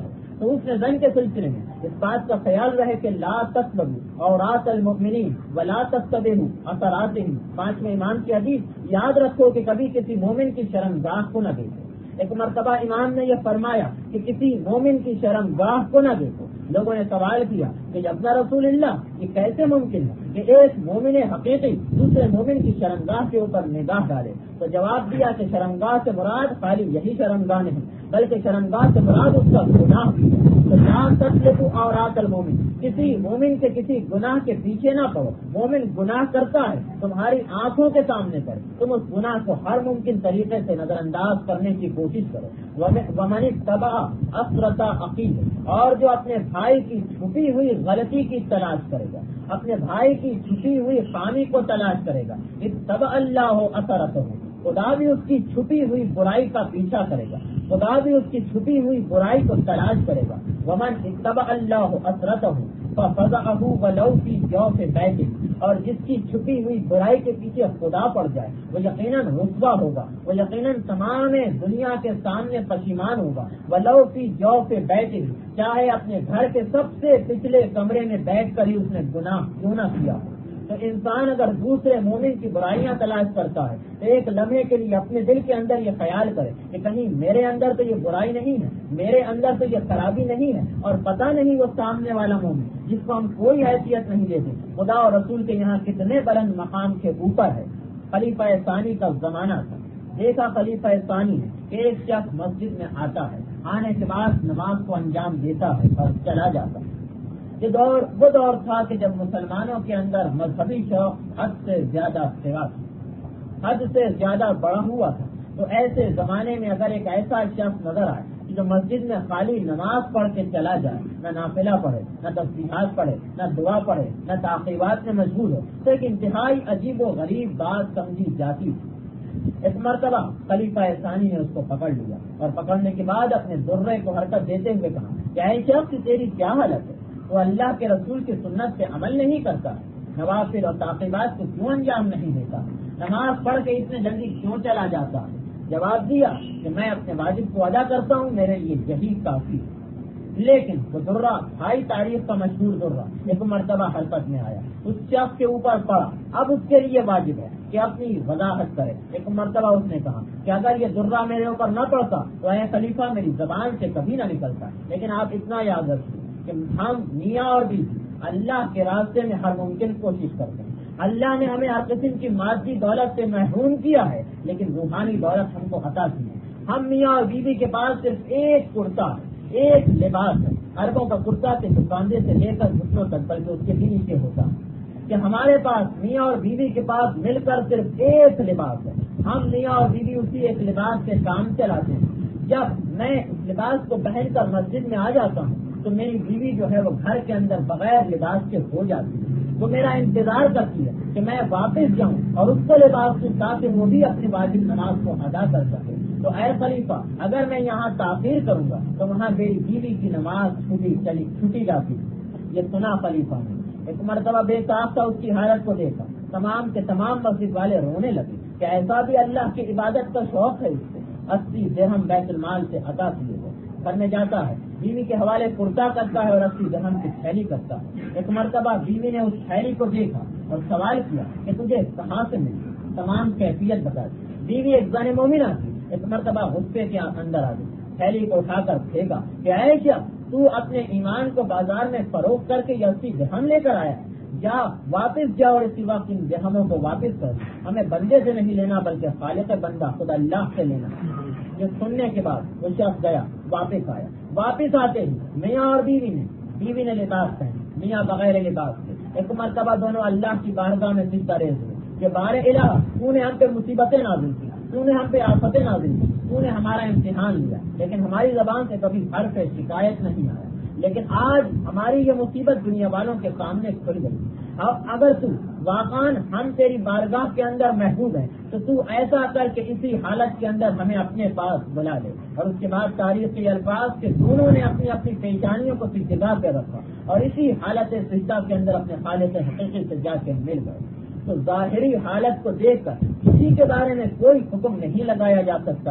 حسن زن کے سلسلے میں اس بات کا خیال رہے کہ لا تسبقوا عورات المؤمنین ولا تتبعوا اثراتهم، پانچویں امام کی حدیث یاد رکھو کہ کبھی کسی مومن کی شرمگاہ کو نہ دیکھو۔ ایک مرتبہ امام نے یہ فرمایا کہ کسی مومن کی شرمگاہ کو نہ دیکھو۔ لوگوں نے سوال کیا کہ ابن رسول اللہ یہ کیسے ممکن ہے کہ ایک مومن حقیقی دوسرے مومن کی شرمگاہ کے اوپر نگاہ ڈالے؟ تو جواب دیا کہ شرمگاہ سے مراد خالی یہی شرمگاہ نہیں بلکہ شرمگاہ سے مراد اس کا گناہ بھی ہے۔ تو جان تسلطو عورات المومن، کسی مومن کے کسی گناہ کے پیچھے نہ پڑو۔ مومن گناہ کرتا ہے تمہاری آنکھوں کے سامنے کرے، تم اس گناہ کو ہر ممکن طریقے سے نظر انداز کرنے کی کوشش کرو۔ ومن اتبع اسرۃ عقیل، اور جو اپنے بھائی کی چھپی ہوئی غلطی کی تلاش کرے گا، اپنے بھائی کی چھپی ہوئی خامی کو تلاش کرے گا، اتبع اللہ اثرتہ، خدا بھی اس کی چھپی ہوئی برائی کا پیچھا کرے گا، خدا بھی اس کی چھپی ہوئی برائی کو تلاش کرے گا۔ ومن اتبع اللہ اثرتہ ففضحہ ولو فی جوف بیتہ، اور جس کی چھپی ہوئی برائی کے پیچھے خدا پڑ جائے وہ یقیناً رسوا ہوگا، وہ یقیناً تمام دنیا کے سامنے پشیمان ہوگا۔ ولو فی جوف بیتہ، چاہے اپنے گھر کے سب سے پچھلے کمرے میں بیٹھ کر ہی اس نے گناہ کیوں نہ کیا۔ تو انسان اگر دوسرے مومن کی برائیاں تلاش کرتا ہے تو ایک لمحے کے لیے اپنے دل کے اندر یہ خیال کرے کہ کہیں میرے اندر تو یہ برائی نہیں ہے، میرے اندر تو یہ خرابی نہیں ہے، اور پتہ نہیں وہ سامنے والا مومن جس کو ہم کوئی حیثیت نہیں دیتے خدا اور رسول کے یہاں کتنے بلند مقام کے اوپر ہے۔ خلیفہ ثانی کا زمانہ تھا، دیکھا خلیفہ ثانی کہ ایک شخص مسجد میں آتا ہے، آنے کے بعد نماز کو انجام دیتا ہے اور چلا جاتا ہے۔ یہ دور وہ دور تھا کہ جب مسلمانوں کے اندر مذہبی شوق حد سے زیادہ سوا تھا، حد سے زیادہ بڑا ہوا تھا۔ تو ایسے زمانے میں اگر ایک ایسا شخص نظر آئے کہ جو مسجد میں خالی نماز پڑھ کے چلا جائے، نہ نافلہ پڑھے، نہ تسبیحات پڑھے، نہ دعا پڑھے، نہ تعقیبات میں مشغول ہو، تو ایک انتہائی عجیب و غریب بات سمجھی جاتی تھی۔ ایک مرتبہ خلیفہ ثانی نے اس کو پکڑ لیا اور پکڑنے کے بعد اپنے درے کو حرکت دیتے ہوئے کہا کہ اے شخص تیری کیا حالت ہے؟ وہ اللہ کے رسول کی سنت پہ عمل نہیں کرتا، نوافل اور تعقیبات کو کیوں انجام نہیں دیتا، نماز پڑھ کے اتنے جلدی کیوں چلا جاتا ہے؟ جواب دیا کہ میں اپنے واجب کو ادا کرتا ہوں، میرے لیے یہی کافی ہے۔ لیکن وہ درہ بھائی تاریخ کا مشہور درہ ایک مرتبہ حرکت میں آیا، اس شخص کے اوپر پڑا، اب اس کے لیے واجب ہے کہ اپنی وضاحت کرے۔ ایک مرتبہ اس نے کہا کہ اگر یہ درہ میرے اوپر نہ پڑتا تو اے خلیفہ میری زبان سے کبھی نہ نکلتا، لیکن آپ اتنا یاد رکھیے کہ ہم میاں اور بیوی اللہ کے راستے میں ہر ممکن کوشش کرتے ہیں۔ اللہ نے ہمیں ہر قسم کی مادی دولت سے محروم کیا ہے لیکن روحانی دولت ہم کو عطا کی ہے۔ ہم میاں اور بیوی کے پاس صرف ایک کرتا ہے، ایک لباس ہے، عربوں کا کرتا سے کاندھے سے لے کر گھٹنوں تک، بلکہ اس کے بھی نیچے ہوتا ہے کہ ہمارے پاس میاں اور بیوی کے پاس مل کر صرف ایک لباس ہے۔ ہم میاں اور بیوی اسی ایک لباس سے کام چلاتے ہیں۔ جب میں اس لباس کو پہن کر مسجد میں آ جاتا ہوں تو میری بیوی جو ہے وہ گھر کے اندر بغیر لباس کے ہو جاتی ہے، وہ میرا انتظار کرتی ہے کہ میں واپس جاؤں اور اس کو لباس دوں تاکہ وہ بھی اپنی واجب نماز کو ادا کر سکے۔ تو اے خلیفہ اگر میں یہاں تاخیر کروں گا تو وہاں میری بیوی کی نماز چھوٹی چلی چھوٹی جاتی ہے۔ یہ سنا خلیفہ نے، ایک مرتبہ بے ساختہ اس کی حالت کو دیکھا، تمام کے تمام مسجد والے رونے لگے کہ ایسا بھی اللہ کی عبادت کا شوق ہے اس کو۔ اسی درہم بیت المال سے عطا کیے گئے، گھر میں جاتا ہے، بیوی کے حوالے کرتا کرتا ہے اور اسی درہم کی تھیلی کرتا ہے۔ ایک مرتبہ بیوی نے اس تھیلی کو دیکھا اور سوال کیا کہ تجھے کہاں سے ملی، تمام کیفیت بتا دی۔ بیوی ایک زن مومنہ تھی، ایک مرتبہ غصے کے اندر آ گئی، تھیلی کو اٹھا کر پھینکا کہ اے کیا تو اپنے ایمان کو بازار میں فروخت کر کے یہ اسی درہم لے کر آیا، جا واپس جا اور اسی وقت ان درہموں کو واپس کر، ہمیں بندے سے نہیں لینا بلکہ خالق بندہ خدا اللہ سے لینا۔ یہ سننے کے بعد وہ شخص گیا، واپس آیا، واپس آتے ہی میاں اور بیوی نے بیوی نے لباس پہنے، میاں بغیر لباس کے، ایک مرتبہ دونوں اللہ کی بارگاہ میں سجدہ ریز ہوئے کہ بار الہ تو نے ہم پہ مصیبتیں نازل کی، تو نے ہم پہ آفتیں نازل کی، تو نے ہمارا امتحان لیا، لیکن ہماری زبان سے کبھی حرف شکایت نہیں آیا، لیکن آج ہماری یہ مصیبت دنیا والوں کے سامنے کھل گئی۔ اب اگر تو واقعاً ہم تیری بارگاہ کے اندر محبوب ہیں تو تو ایسا کر کے اسی حالت کے اندر ہمیں اپنے پاس بلا لے۔ اور اس کے بعد تاریخ کے الفاظ کے دونوں نے اپنی اپنی پیشانیوں کو سجدہ پہ رکھا اور اسی حالت سجدہ کے اندر اپنے خالق حقیقی سے جا کے مل گئے۔ تو ظاہری حالت کو دیکھ کر کسی کے بارے میں کوئی حکم نہیں لگایا جا سکتا ہے،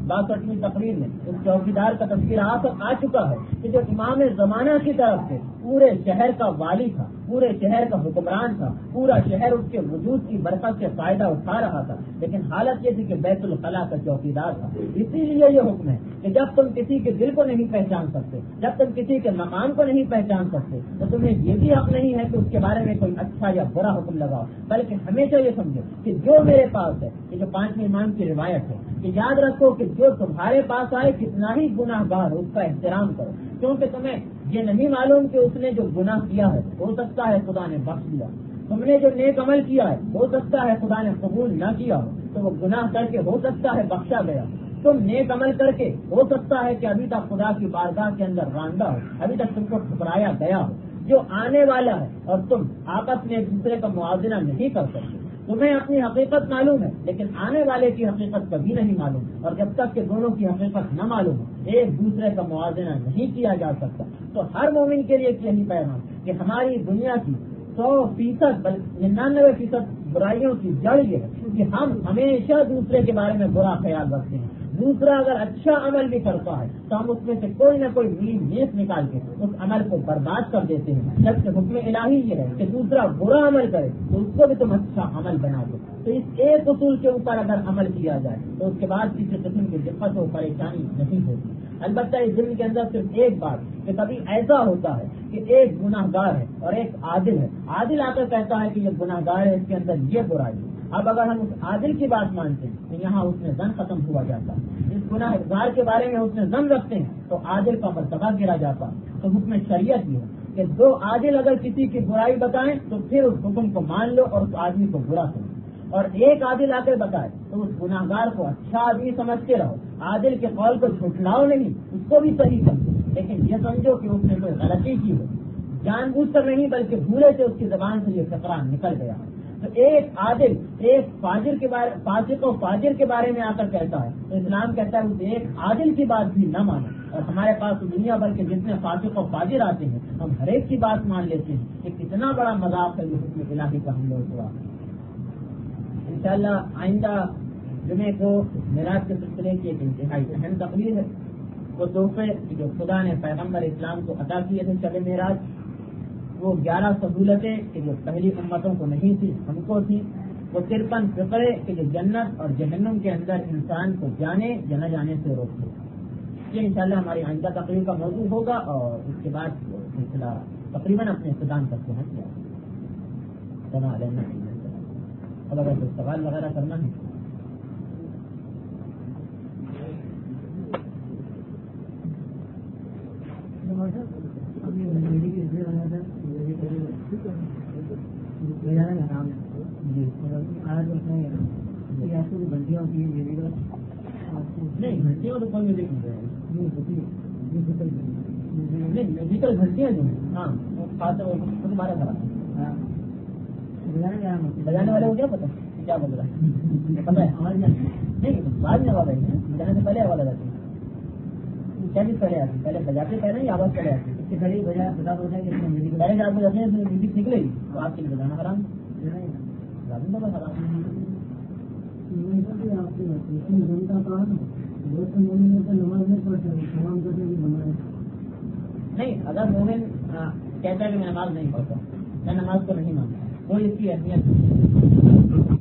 باسٹھویں تقریر میں اس چوکیدار کا تذکرہ آ چکا ہے کہ جو امام زمانہ کی طرف سے پورے شہر کا والی تھا، پورے شہر کا حکمران تھا، پورا شہر اس کے وجود کی برکت سے فائدہ اٹھا رہا تھا، لیکن حالت یہ تھی کہ بیت الخلاء کا چوکیدار تھا۔ اسی لیے یہ حکم ہے کہ جب تم کسی کے دل کو نہیں پہچان سکتے، جب تم کسی کے مقام کو نہیں پہچان سکتے، تو تمہیں یہ بھی حق نہیں ہے کہ اس کے بارے میں کوئی اچھا یا برا حکم لگاؤ، بلکہ ہمیشہ یہ سمجھو کہ جو میرے پاس ہے، یہ جو پانچویں امام کی روایت ہے، کہ یاد رکھو کہ جو تمہارے پاس آئے کتنا ہی گناہ گار اس کا احترام کرو، کیونکہ تمہیں یہ نہیں معلوم کہ اس نے جو گناہ کیا ہے ہو سکتا ہے خدا نے بخش دیا، تم نے جو نیک عمل کیا ہے ہو سکتا ہے خدا نے قبول نہ کیا ہو، تو وہ گناہ کر کے ہو سکتا ہے بخشا گیا، تم نیک عمل کر کے ہو سکتا ہے کہ ابھی تک خدا کی بارگاہ کے اندر راندہ ہو، ابھی تک تم کو ٹھکرایا گیا ہو، جو آنے والا ہے اور تم آپس میں ایک دوسرے کا موازنہ نہیں کر سکتے، تمہیں اپنی حقیقت معلوم ہے لیکن آنے والے کی حقیقت کبھی نہیں معلوم، اور جب تک کہ دونوں کی حقیقت نہ معلوم ہو ایک دوسرے کا موازنہ نہیں کیا جا سکتا۔ تو ہر مومن کے لیے یہی پیغام کہ ہماری دنیا کی سو فیصد بلکہ ننانوے فیصد برائیوں کی جڑ یہ ہے کہ ہم ہمیشہ دوسرے کے بارے میں برا خیال رکھتے ہیں، دوسرا اگر اچھا عمل بھی کرتا ہے تو ہم اس میں سے کوئی نہ کوئی نیک نیت نکال کے اس عمل کو برباد کر دیتے ہیں، جبکہ حکم الہی یہ ہے کہ دوسرا برا عمل کرے تو اس کو بھی تم اچھا عمل بنا دو۔ تو اس ایک اصول کے اوپر اگر عمل کیا جائے تو اس کے بعد کسی قسم کی دقت و پریشانی نہیں ہوتی۔ البتہ اس دن کے اندر صرف ایک بات کہ کبھی ایسا ہوتا ہے کہ ایک گناہ گار ہے اور ایک عادل ہے، عادل آ کر کہتا ہے کہ یہ گناہ گار ہے، اس کے اندر یہ برائی ہے، اب اگر ہم اس عادل کی بات مانتے ہیں تو یہاں اس میں زن ختم ہوا جاتا ہے، اس گناہ گار کے بارے میں اس میں زن رکھتے ہیں تو عادل کا مرتبہ گرا جاتا ہے۔ تو حکم شریعت یہ ہے کہ دو عادل اگر کسی کی برائی بتائیں تو پھر اس حکم کو مان لو اور اس آدمی کو برا سمجھو، اور ایک عادل آ کر بتائے تو اس گناہ گار کو اچھا آدمی سمجھتے رہو، عادل کے قول کو جھٹلاؤ نہیں، اس کو بھی صحیح سمجھو، لیکن یہ سمجھو کہ اس نے کوئی غلطی کی ہو، جان بوجھ کر نہیں بلکہ بھولے سے اس کی زبان سے یہ فقرہ نکل گیا۔ تو ایک عادل ایک فاجر کے بارے فاسق و فاجر کے بارے میں آ کر کہتا ہے تو اسلام کہتا ہے اس ایک عادل کی بات بھی نہ مانو، اور ہمارے پاس دنیا بھر کے جتنے فاسق و فاجر آتے ہیں ہم ہر ایک کی بات مان لیتے ہیں، یہ کتنا بڑا مذاق ہے یہ حکم الہی کا ہم لوگ ہوا۔ انشاءاللہ آئندہ جمعے کو معراج کے سلسلے کی ایک انتہائی اہم تقریر ہے، وہ تحفے جو خدا نے پیغمبر اسلام کو عطا کیے تھے شب معراج، وہ گیارہ سہولتیں کہ جو پہلی امتوں کو نہیں تھی ہم کو تھی، وہ ترپن فقرے کہ جو جنت اور جہنم کے اندر انسان کو جانے یا نہ جانے سے روکتے، یہ انشاءاللہ ہماری آئندہ تقریر کا موضوع ہوگا، اور اس کے بعد سلسلہ تقریباً اپنے اختتام کرتے ہیں۔ اب اگر کوئی سوال وغیرہ کرنا ہے گھنٹیاں ہوتی ہیں نہیں، گھنٹیوں تو کوئی میوزک نہیں رہے نہیں، میوزیکل گھنٹیاں جو ہیں ہاں تمہارا خراب بجانے والے کو کیا پتا کیا بول رہا ہے، پتا ہے نہیں، بعد میں آواز آئی ہے، بجانے سے پہلے آواز آ جاتی ہے، کیا چیز پہلے آتی ہے، پہلے بجاتے پہلے ہی آواز پہلے آتی ہے، اس سے پہلے بجا بتا ہوتا ہے کہ پہلے جب آپ بجاتے ہیں میوزک نکلے گی تو آپ کے لیے بجانا حرام حرام نہیں، اگر مومن کہتا ہے کہ میں نماز نہیں پڑھتا، میں نماز کو نہیں مانتا، کوئی اس کی اہمیت نہیں۔